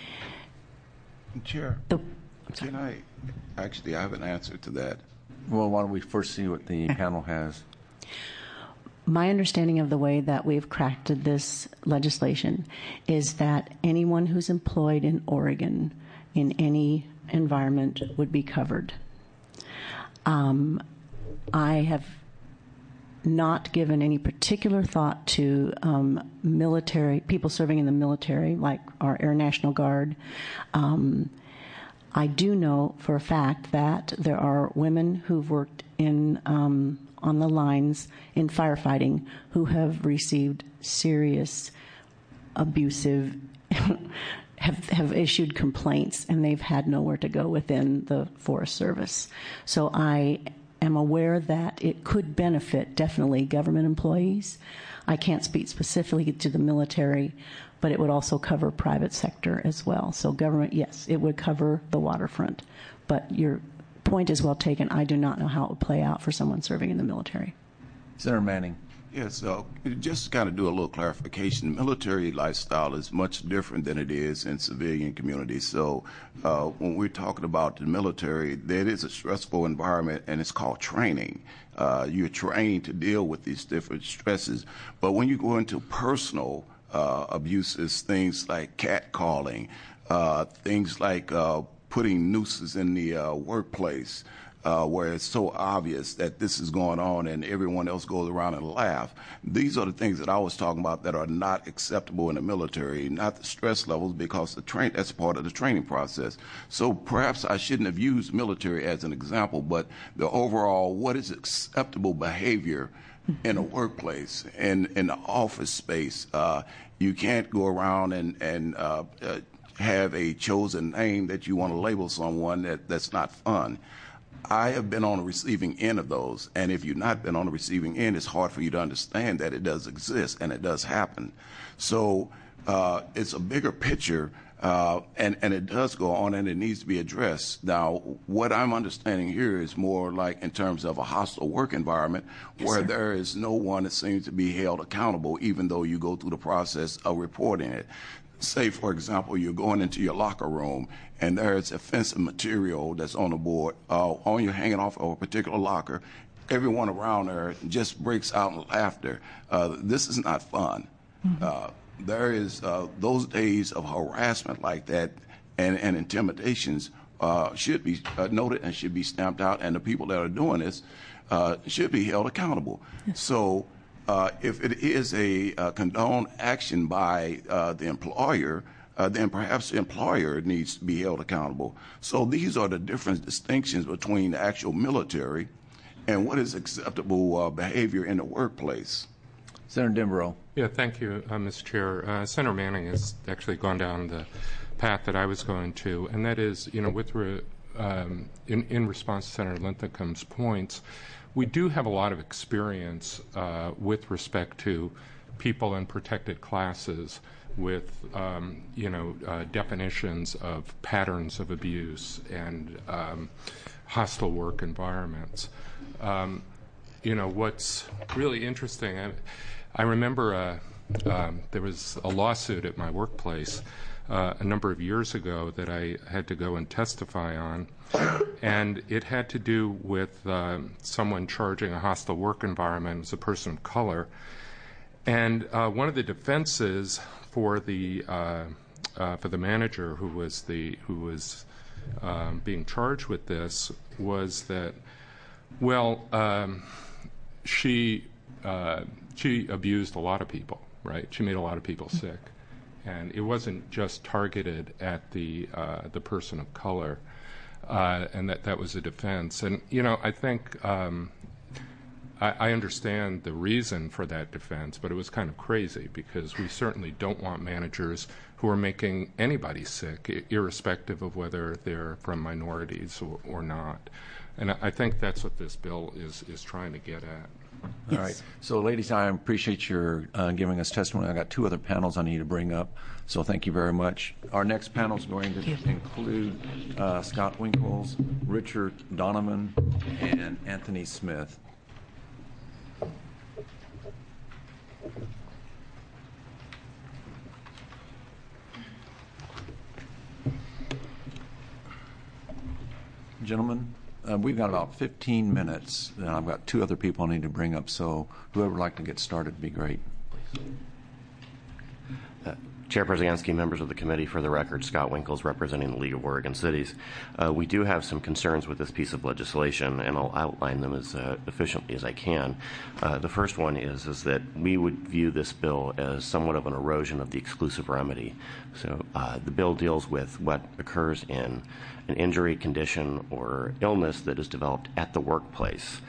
Chair, can I have an answer to that? Well, why don't we first see what the panel has? My understanding of the way that we've crafted this legislation is that anyone who's employed in Oregon in any environment would be covered. I have not given any particular thought to military, people serving in the military, like our Air National Guard. I do know for a fact that there are women who've worked in on the lines in firefighting who have received serious abusive have issued complaints, and they've had nowhere to go within the Forest Service. So I am aware that it could benefit definitely government employees. I can't speak specifically to the military, but it would also cover private sector as well. So government, yes, it would cover the waterfront. But your point is well taken. I do not know how it would play out for someone serving in the military. Senator Manning. Yes, just to kind of do a little clarification, military lifestyle is much different than it is in civilian communities. So when we're talking about the military, there is a stressful environment, and it's called training. You're trained to deal with these different stresses. But when you go into personal abuses, things like catcalling, things like putting nooses in the workplace, where it's so obvious that this is going on and everyone else goes around and laugh. These are the things that I was talking about that are not acceptable in the military, not the stress levels, because that's part of the training process. So perhaps I shouldn't have used military as an example, but the overall, what is acceptable behavior in a workplace, in the office space? You can't go around and have a chosen name that you want to label someone that's not fun. I have been on the receiving end of those, and if you've not been on the receiving end, it's hard for you to understand that it does exist and it does happen. So it's a bigger picture, and it does go on, and it needs to be addressed. Now, what I'm understanding here is more like in terms of a hostile work environment where there is no one that seems to be held accountable, even though you go through the process of reporting it. Say, for example, you're going into your locker room and there's offensive material that's on the board, on you hanging off of a particular locker. Everyone around there just breaks out in laughter. This is not fun. There is those days of harassment like that. and intimidations should be noted and should be stamped out, and the people that are doing this should be held accountable. So if it is a condoned action by the employer, then perhaps the employer needs to be held accountable. So these are the different distinctions between the actual military and what is acceptable behavior in the workplace. Senator Dembrow. Yeah, thank you, Mr. Chair. Senator Manning has actually gone down the path that I was going to, and that is, in response to Senator Linthicum's points, we do have a lot of experience with respect to people in protected classes with, definitions of patterns of abuse and hostile work environments. What's really interesting, I remember there was a lawsuit at my workplace a number of years ago that I had to go and testify on, and it had to do with someone charging a hostile work environment as a person of color. And one of the defenses for the manager who was being charged with this was that, she abused a lot of people, right? She made a lot of people sick, and it wasn't just targeted at the person of color, and that was a defense. And I think I understand the reason for that defense, but it was kind of crazy because we certainly don't want managers who are making anybody sick, irrespective of whether they're from minorities or not. And I think that's what this bill is trying to get at. All right. So, ladies, I appreciate your giving us testimony. I got two other panels I need to bring up, so thank you very much. Our next panel is going to include Scott Winkles, Richard Donovan, and Anthony Smith. Gentlemen, we've got about 15 minutes, and I've got two other people I need to bring up, so whoever would like to get started would be great. Chair Przianski, members of the committee, for the record, Scott Winkles representing the League of Oregon Cities. We do have some concerns with this piece of legislation, and I'll outline them as efficiently as I can. The first one is that we would view this bill as somewhat of an erosion of the exclusive remedy. So the bill deals with what occurs in an injury, condition, or illness that is developed at the workplace.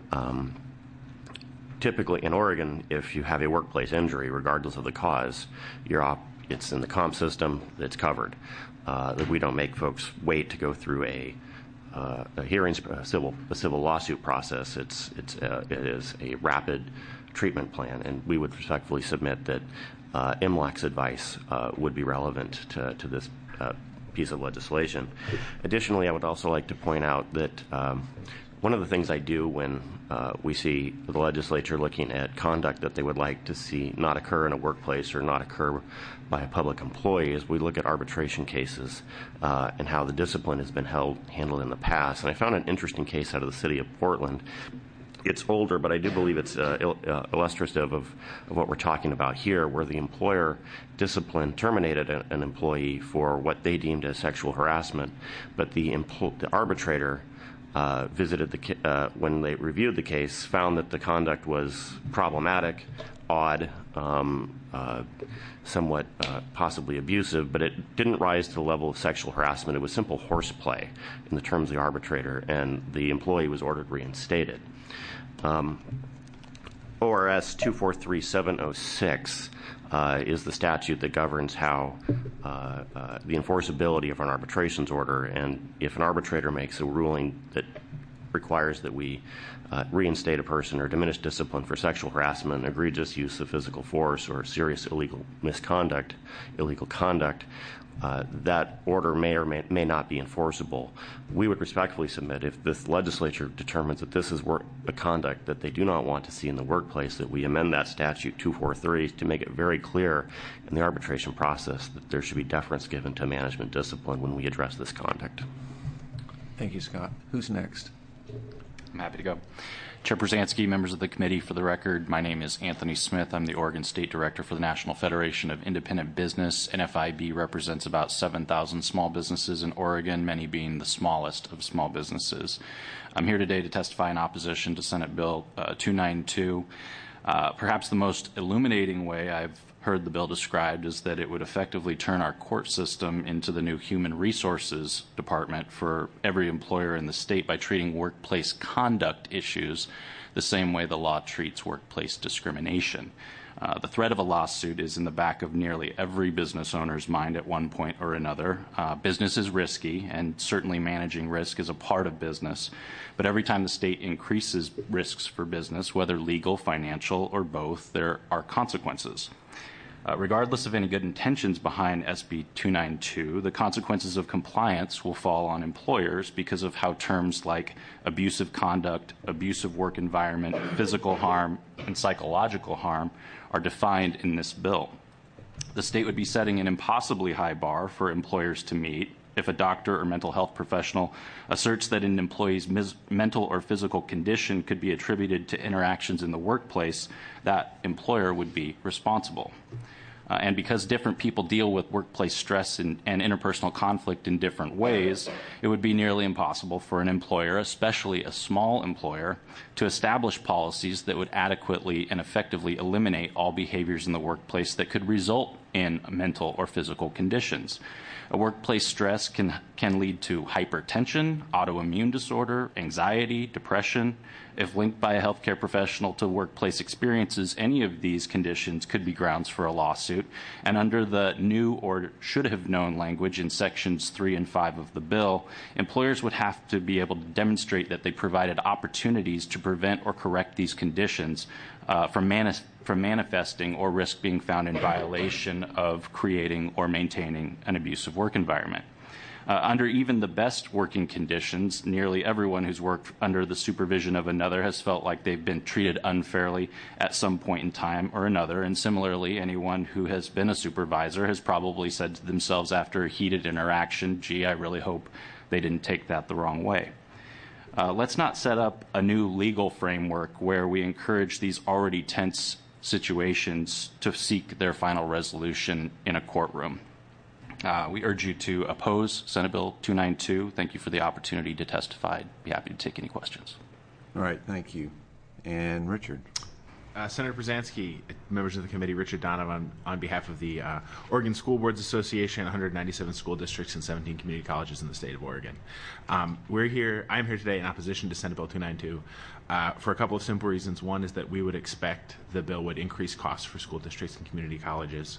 Typically in Oregon, if you have a workplace injury, regardless of the cause, it's in the comp system, it's covered. We don't make folks wait to go through a hearing, a civil lawsuit process. It is a rapid treatment plan, and we would respectfully submit that MLAC's advice would be relevant to this piece of legislation. Additionally, I would also like to point out that one of the things I do when we see the legislature looking at conduct that they would like to see not occur in a workplace or not occur by a public employee is we look at arbitration cases and how the discipline has been handled in the past. And I found an interesting case out of the city of Portland. It's older, but I do believe it's illustrative of what we're talking about here, where the employer terminated an employee for what they deemed as sexual harassment, but the arbitrator visited when they reviewed the case, found that the conduct was problematic, odd, somewhat possibly abusive, but it didn't rise to the level of sexual harassment. It was simple horseplay in the terms of the arbitrator, and the employee was ordered reinstated. ORS 243706 is the statute that governs how the enforceability of an arbitrations order, and if an arbitrator makes a ruling that requires that we reinstate a person or diminish discipline for sexual harassment, egregious use of physical force, or serious illegal conduct, that order may or may not be enforceable. We would respectfully submit, if this legislature determines that this is a conduct that they do not want to see in the workplace, that we amend that statute 243 to make it very clear in the arbitration process that there should be deference given to management discipline when we address this conduct. Thank you, Scott. Who's next? I'm happy to go. Chair Brzezinski, members of the committee, for the record, my name is Anthony Smith. I'm the Oregon State Director for the National Federation of Independent Business. NFIB represents about 7,000 small businesses in Oregon, many being the smallest of small businesses. I'm here today to testify in opposition to Senate Bill 292. Perhaps the most illuminating way I've heard the bill described is that it would effectively turn our court system into the new human resources department for every employer in the state by treating workplace conduct issues the same way the law treats workplace discrimination. The threat of a lawsuit is in the back of nearly every business owner's mind at one point or another. Business is risky, and certainly managing risk is a part of business. But every time the state increases risks for business, whether legal, financial, or both, there are consequences. Regardless of any good intentions behind SB 292, the consequences of compliance will fall on employers because of how terms like abusive conduct, abusive work environment, physical harm, and psychological harm are defined in this bill. The state would be setting an impossibly high bar for employers to meet if a doctor or mental health professional asserts that an employee's mental or physical condition could be attributed to interactions in the workplace. That employer would be responsible. And because different people deal with workplace stress and interpersonal conflict in different ways, it would be nearly impossible for an employer, especially a small employer, to establish policies that would adequately and effectively eliminate all behaviors in the workplace that could result in mental or physical conditions. A workplace stress can lead to hypertension, autoimmune disorder, anxiety, depression. If linked by a healthcare professional to workplace experiences, any of these conditions could be grounds for a lawsuit. And under the new or should have known language in sections 3 and 5 of the bill, employers would have to be able to demonstrate that they provided opportunities to prevent or correct these conditions from manifesting or risk being found in violation of creating or maintaining an abusive work environment. Under even the best working conditions, nearly everyone who's worked under the supervision of another has felt like they've been treated unfairly at some point in time or another. And similarly, anyone who has been a supervisor has probably said to themselves after a heated interaction, gee, I really hope they didn't take that the wrong way. Let's not set up a new legal framework where we encourage these already tense situations to seek their final resolution in a courtroom. We urge you to oppose Senate Bill 292. Thank you for the opportunity to testify. I'd be happy to take any questions. All right, thank you. And Richard. Senator Brzezinski, members of the committee, Richard Donovan, on behalf of the Oregon School Boards Association, 197 school districts and 17 community colleges in the state of Oregon. I'm here today in opposition to Senate Bill 292 for a couple of simple reasons. One is that we would expect the bill would increase costs for school districts and community colleges.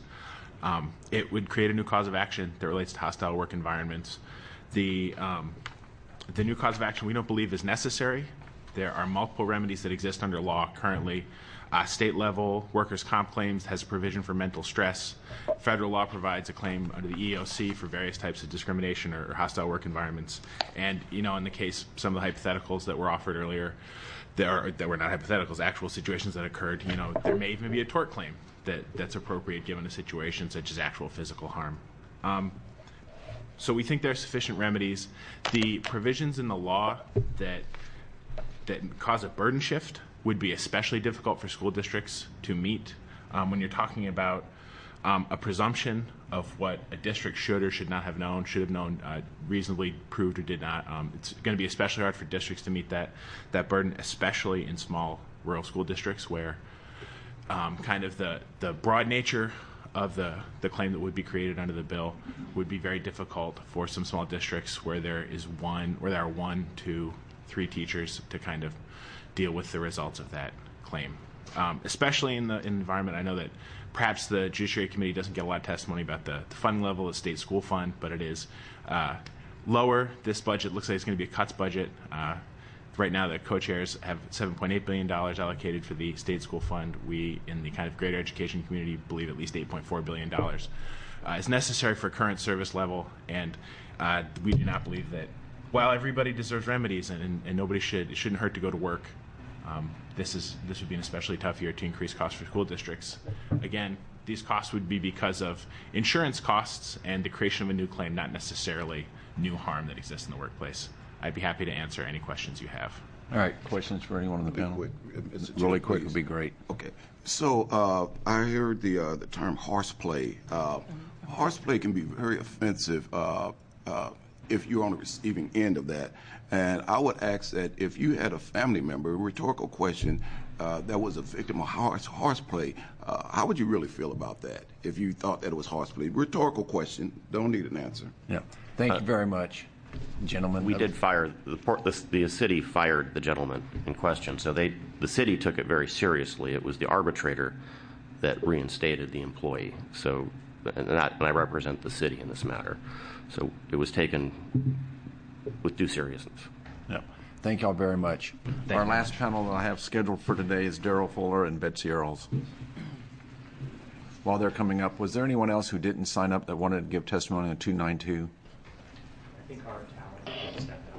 It would create a new cause of action that relates to hostile work environments. The new cause of action we don't believe is necessary. There are multiple remedies that exist under law currently. State level workers' comp claims has a provision for mental stress. Federal law provides a claim under the EEOC for various types of discrimination or hostile work environments. And, in the case, some of the hypotheticals that were offered earlier, that were not hypotheticals, actual situations that occurred, there may even be a tort claim that's appropriate given a situation such as actual physical harm. So we think there are sufficient remedies. The provisions in the law that cause a burden shift would be especially difficult for school districts to meet. When you're talking about a presumption of what a district should or should not have known, should have known, reasonably proved or did not, it's going to be especially hard for districts to meet that burden, especially in small rural school districts where kind of the broad nature of the claim that would be created under the bill would be very difficult for some small districts where there are 1, 2, 3 teachers to kind of deal with the results of that claim. Especially in the environment, I know that perhaps the Judiciary Committee doesn't get a lot of testimony about the funding level of the state school fund, but it is lower. This budget looks like it's going to be a cuts budget. Right now, the co-chairs have $7.8 billion allocated for the state school fund. We, in the kind of greater education community, believe at least $8.4 billion is necessary for current service level, and we do not believe that while everybody deserves remedies and nobody it shouldn't hurt to go to work, this would be an especially tough year to increase costs for school districts. Again, these costs would be because of insurance costs and the creation of a new claim, not necessarily new harm that exists in the workplace. I'd be happy to answer any questions you have. All right, questions for anyone on the panel? Quick, Really quick would be great. Okay. So I heard the term horseplay. Horseplay can be very offensive if you're on the receiving end of that. And I would ask that if you had a family member, a rhetorical question, that was a victim of horseplay, how would you really feel about that if you thought that it was horseplay? Rhetorical question, don't need an answer. Yeah. Thank you very much, gentlemen. We did fire, the city fired the gentleman in question, so the city took it very seriously. It was the arbitrator that reinstated the employee, so, and I represent the city in this matter. So it was taken with due seriousness. Yeah. Thank y'all very much. Our last panel that I have scheduled for today is Daryl Fuller and Betsy Earls. While they're coming up, was there anyone else who didn't sign up that wanted to give testimony on 292? I think Art Tower stepped up.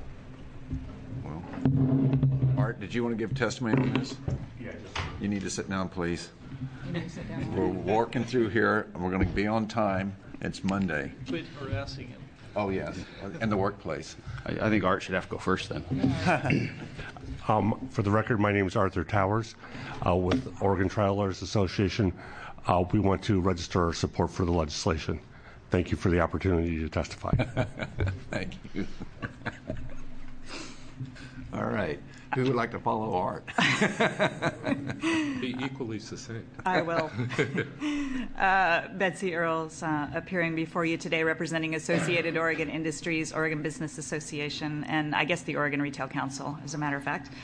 Well, Art, did you want to give testimony on this? Yeah. You need to sit down, please. You need to sit down. We're working through here, and we're going to be on time. It's Monday. Quit harassing him. Oh, yes, in the workplace. I think Art should have to go first then. For the record, my name is Arthur Towers with Oregon Trial Lawyers Association. We want to register our support for the legislation. Thank you for the opportunity to testify. Thank you. All right. Who would like to follow Art? Be equally succinct. I will. Betsy Earls, appearing before you today representing Associated Oregon Industries, Oregon Business Association, and I guess the Oregon Retail Council, as a matter of fact.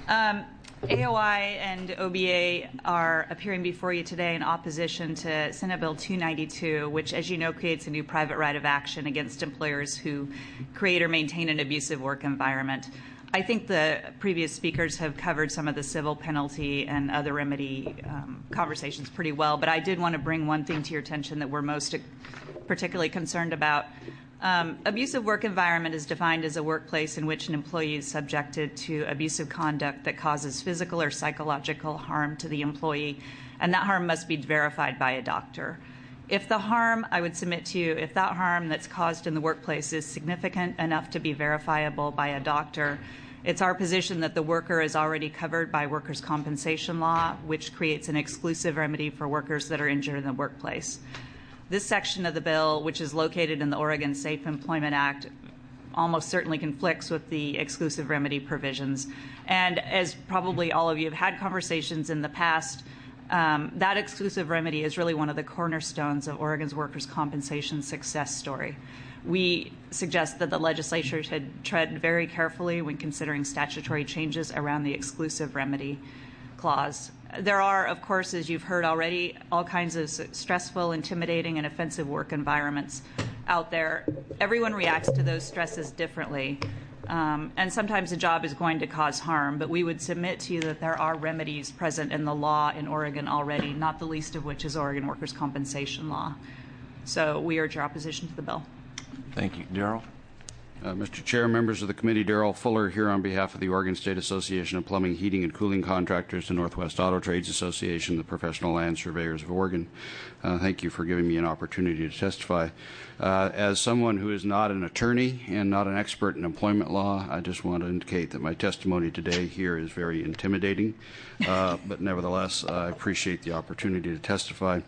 AOI and OBA are appearing before you today in opposition to Senate Bill 292, which, as you know, creates a new private right of action against employers who create or maintain an abusive work environment. I think the previous speakers have covered some of the civil penalty and other remedy conversations pretty well, but I did want to bring one thing to your attention that we're most particularly concerned about. Abusive work environment is defined as a workplace in which an employee is subjected to abusive conduct that causes physical or psychological harm to the employee, and that harm must be verified by a doctor. If the harm, I would submit to you, if that harm that's caused in the workplace is significant enough to be verifiable by a doctor, it's our position that the worker is already covered by workers' compensation law, which creates an exclusive remedy for workers that are injured in the workplace. This section of the bill, which is located in the Oregon Safe Employment Act, almost certainly conflicts with the exclusive remedy provisions. And as probably all of you have had conversations in the past, that exclusive remedy is really one of the cornerstones of Oregon's workers' compensation success story. We suggest that the legislature should tread very carefully when considering statutory changes around the exclusive remedy clause. There are, of course, as you've heard already, all kinds of stressful, intimidating, and offensive work environments out there. Everyone reacts to those stresses differently. And sometimes a job is going to cause harm, but we would submit to you that there are remedies present in the law in Oregon already, not the least of which is Oregon workers' compensation law. So we urge your opposition to the bill. Thank you. Daryl? Mr. Chair, members of the committee, Daryl Fuller here on behalf of the Oregon State Association of Plumbing, Heating, and Cooling Contractors, the Northwest Auto Trades Association, the Professional Land Surveyors of Oregon. Thank you for giving me an opportunity to testify. As someone who is not an attorney and not an expert in employment law, I just want to indicate that my testimony today here is very intimidating, but nevertheless, I appreciate the opportunity to testify.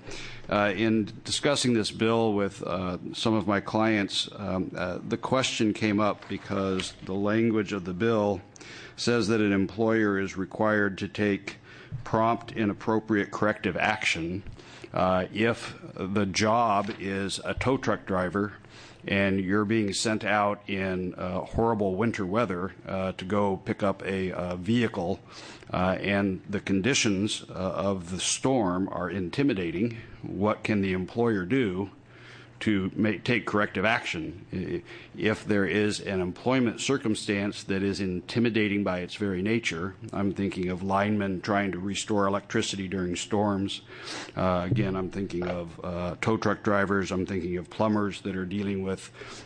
In discussing this bill with some of my clients, the question came up because the language of the bill says that an employer is required to take prompt and appropriate corrective action if the job is a tow truck driver and you're being sent out in horrible winter weather to go pick up a vehicle and the conditions of the storm are intimidating. What can the employer do to take corrective action? If there is an employment circumstance that is intimidating by its very nature, I'm thinking of linemen trying to restore electricity during storms. Again, I'm thinking of tow truck drivers. I'm thinking of plumbers that are dealing with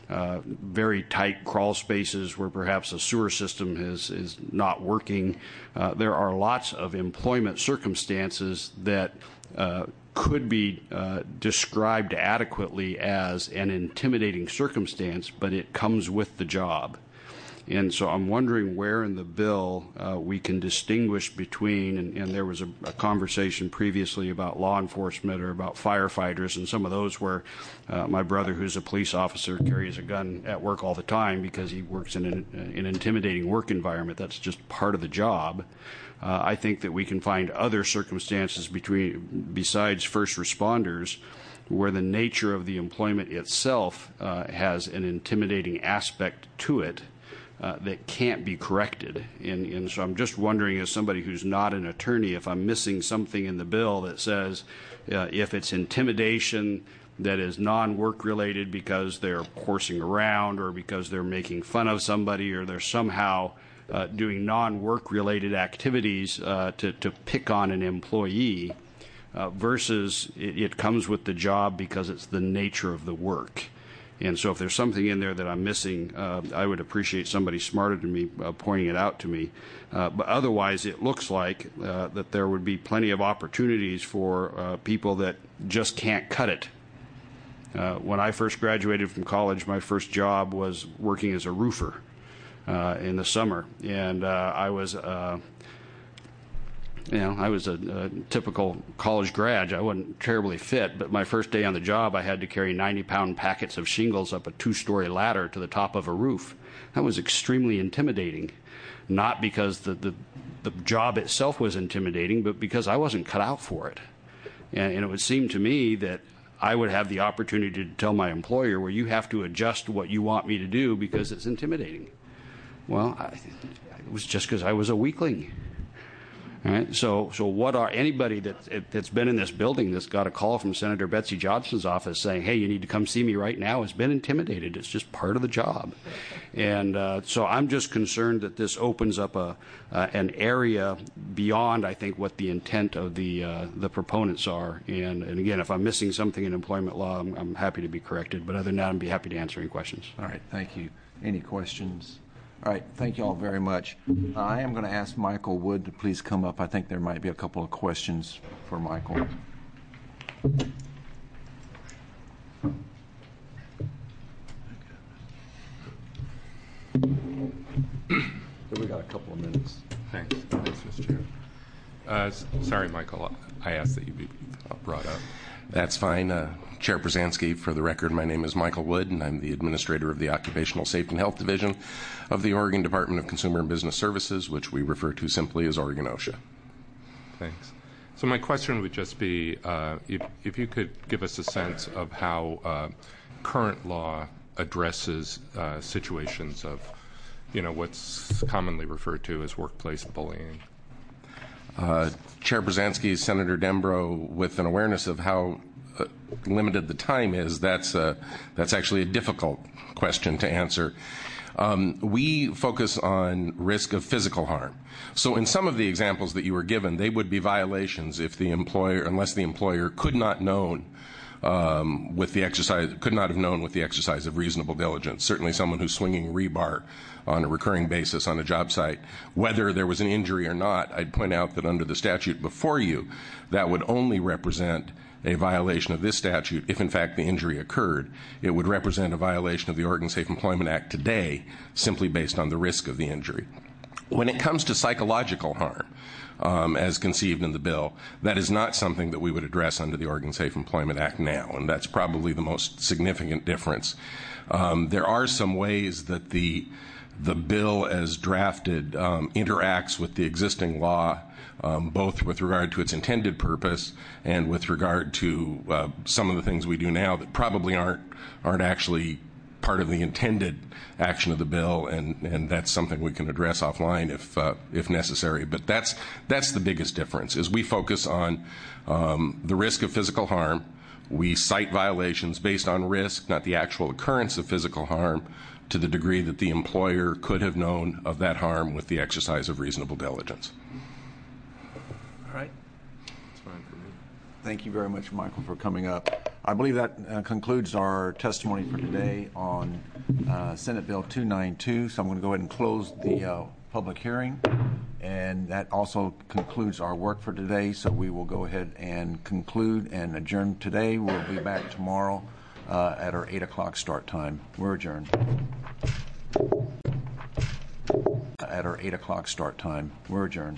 very tight crawl spaces where perhaps a sewer system is not working. There are lots of employment circumstances that could be described adequately as an intimidating circumstance, but it comes with the job. And so I'm wondering where in the bill we can distinguish between, and there was a conversation previously about law enforcement or about firefighters and some of those where my brother, who's a police officer, carries a gun at work all the time because he works in an intimidating work environment. That's just part of the job. I think that we can find other circumstances besides first responders where the nature of the employment itself has an intimidating aspect to it that can't be corrected. And so I'm just wondering, as somebody who's not an attorney, if I'm missing something in the bill that says if it's intimidation that is non-work related because they're horsing around or because they're making fun of somebody or they're somehow doing non-work related activities to pick on an employee versus it comes with the job because it's the nature of the work. And so if there's something in there that I'm missing, I would appreciate somebody smarter than me pointing it out to me. But otherwise, it looks like that there would be plenty of opportunities for people that just can't cut it. When I first graduated from college, my first job was working as a roofer in the summer. And I was a typical college grad. I wasn't terribly fit, but my first day on the job, I had to carry 90-pound packets of shingles up a 2-story ladder to the top of a roof. That was extremely intimidating, not because the job itself was intimidating, but because I wasn't cut out for it. And it would seem to me that I would have the opportunity to tell my employer, well, you have to adjust what you want me to do because it's intimidating. Well, it was just because I was a weakling. All right. So what are anybody that's been in this building that's got a call from Senator Betsy Johnson's office saying, hey, you need to come see me right now, has been intimidated. It's just part of the job. And so I'm just concerned that this opens up an area beyond, I think, what the intent of the proponents are. And again, if I'm missing something in employment law, I'm happy to be corrected. But other than that, I'd be happy to answer any questions. All right. Thank you. Any questions? All right, thank you all very much. I am going to ask Michael Wood to please come up. I think there might be a couple of questions for Michael. We got a couple of minutes. Thanks, Mr. Chair. Sorry, Michael, I asked that you be brought up. That's fine. Chair Brzezinski, for the record, my name is Michael Wood, and I'm the administrator of the Occupational Safety and Health Division of the Oregon Department of Consumer and Business Services, which we refer to simply as Oregon OSHA. Thanks. So my question would just be if you could give us a sense of how current law addresses situations of, what's commonly referred to as workplace bullying. Chair Brzezinski, Senator Dembrow, with an awareness of how limited the time is, that's actually a difficult question to answer. We focus on risk of physical harm. So in some of the examples that you were given, they would be violations if the employer, unless the employer could not have known with the exercise of reasonable diligence. Certainly someone who's swinging rebar on a recurring basis on a job site, whether there was an injury or not, I'd point out that under the statute before you, that would only represent a violation of this statute if, in fact, the injury occurred. It would represent a violation of the Oregon Safe Employment Act today simply based on the risk of the injury. When it comes to psychological harm, as conceived in the bill, that is not something that we would address under the Oregon Safe Employment Act now, and that's probably the most significant difference. There are some ways that the bill as drafted interacts with the existing law, both with regard to its intended purpose and with regard to some of the things we do now that probably aren't actually part of the intended action of the bill, and that's something we can address offline if necessary. But that's the biggest difference, is we focus on the risk of physical harm. We cite violations based on risk, not the actual occurrence of physical harm, to the degree that the employer could have known of that harm with the exercise of reasonable diligence. All right. That's fine for me. Thank you very much, Michael, for coming up. I believe that concludes our testimony for today on Senate Bill 292. So I'm going to go ahead and close the public hearing. And that also concludes our work for today. So we will go ahead and conclude and adjourn today. We'll be back tomorrow at our 8 o'clock start time. We're adjourned. 8 o'clock start time. We're adjourned.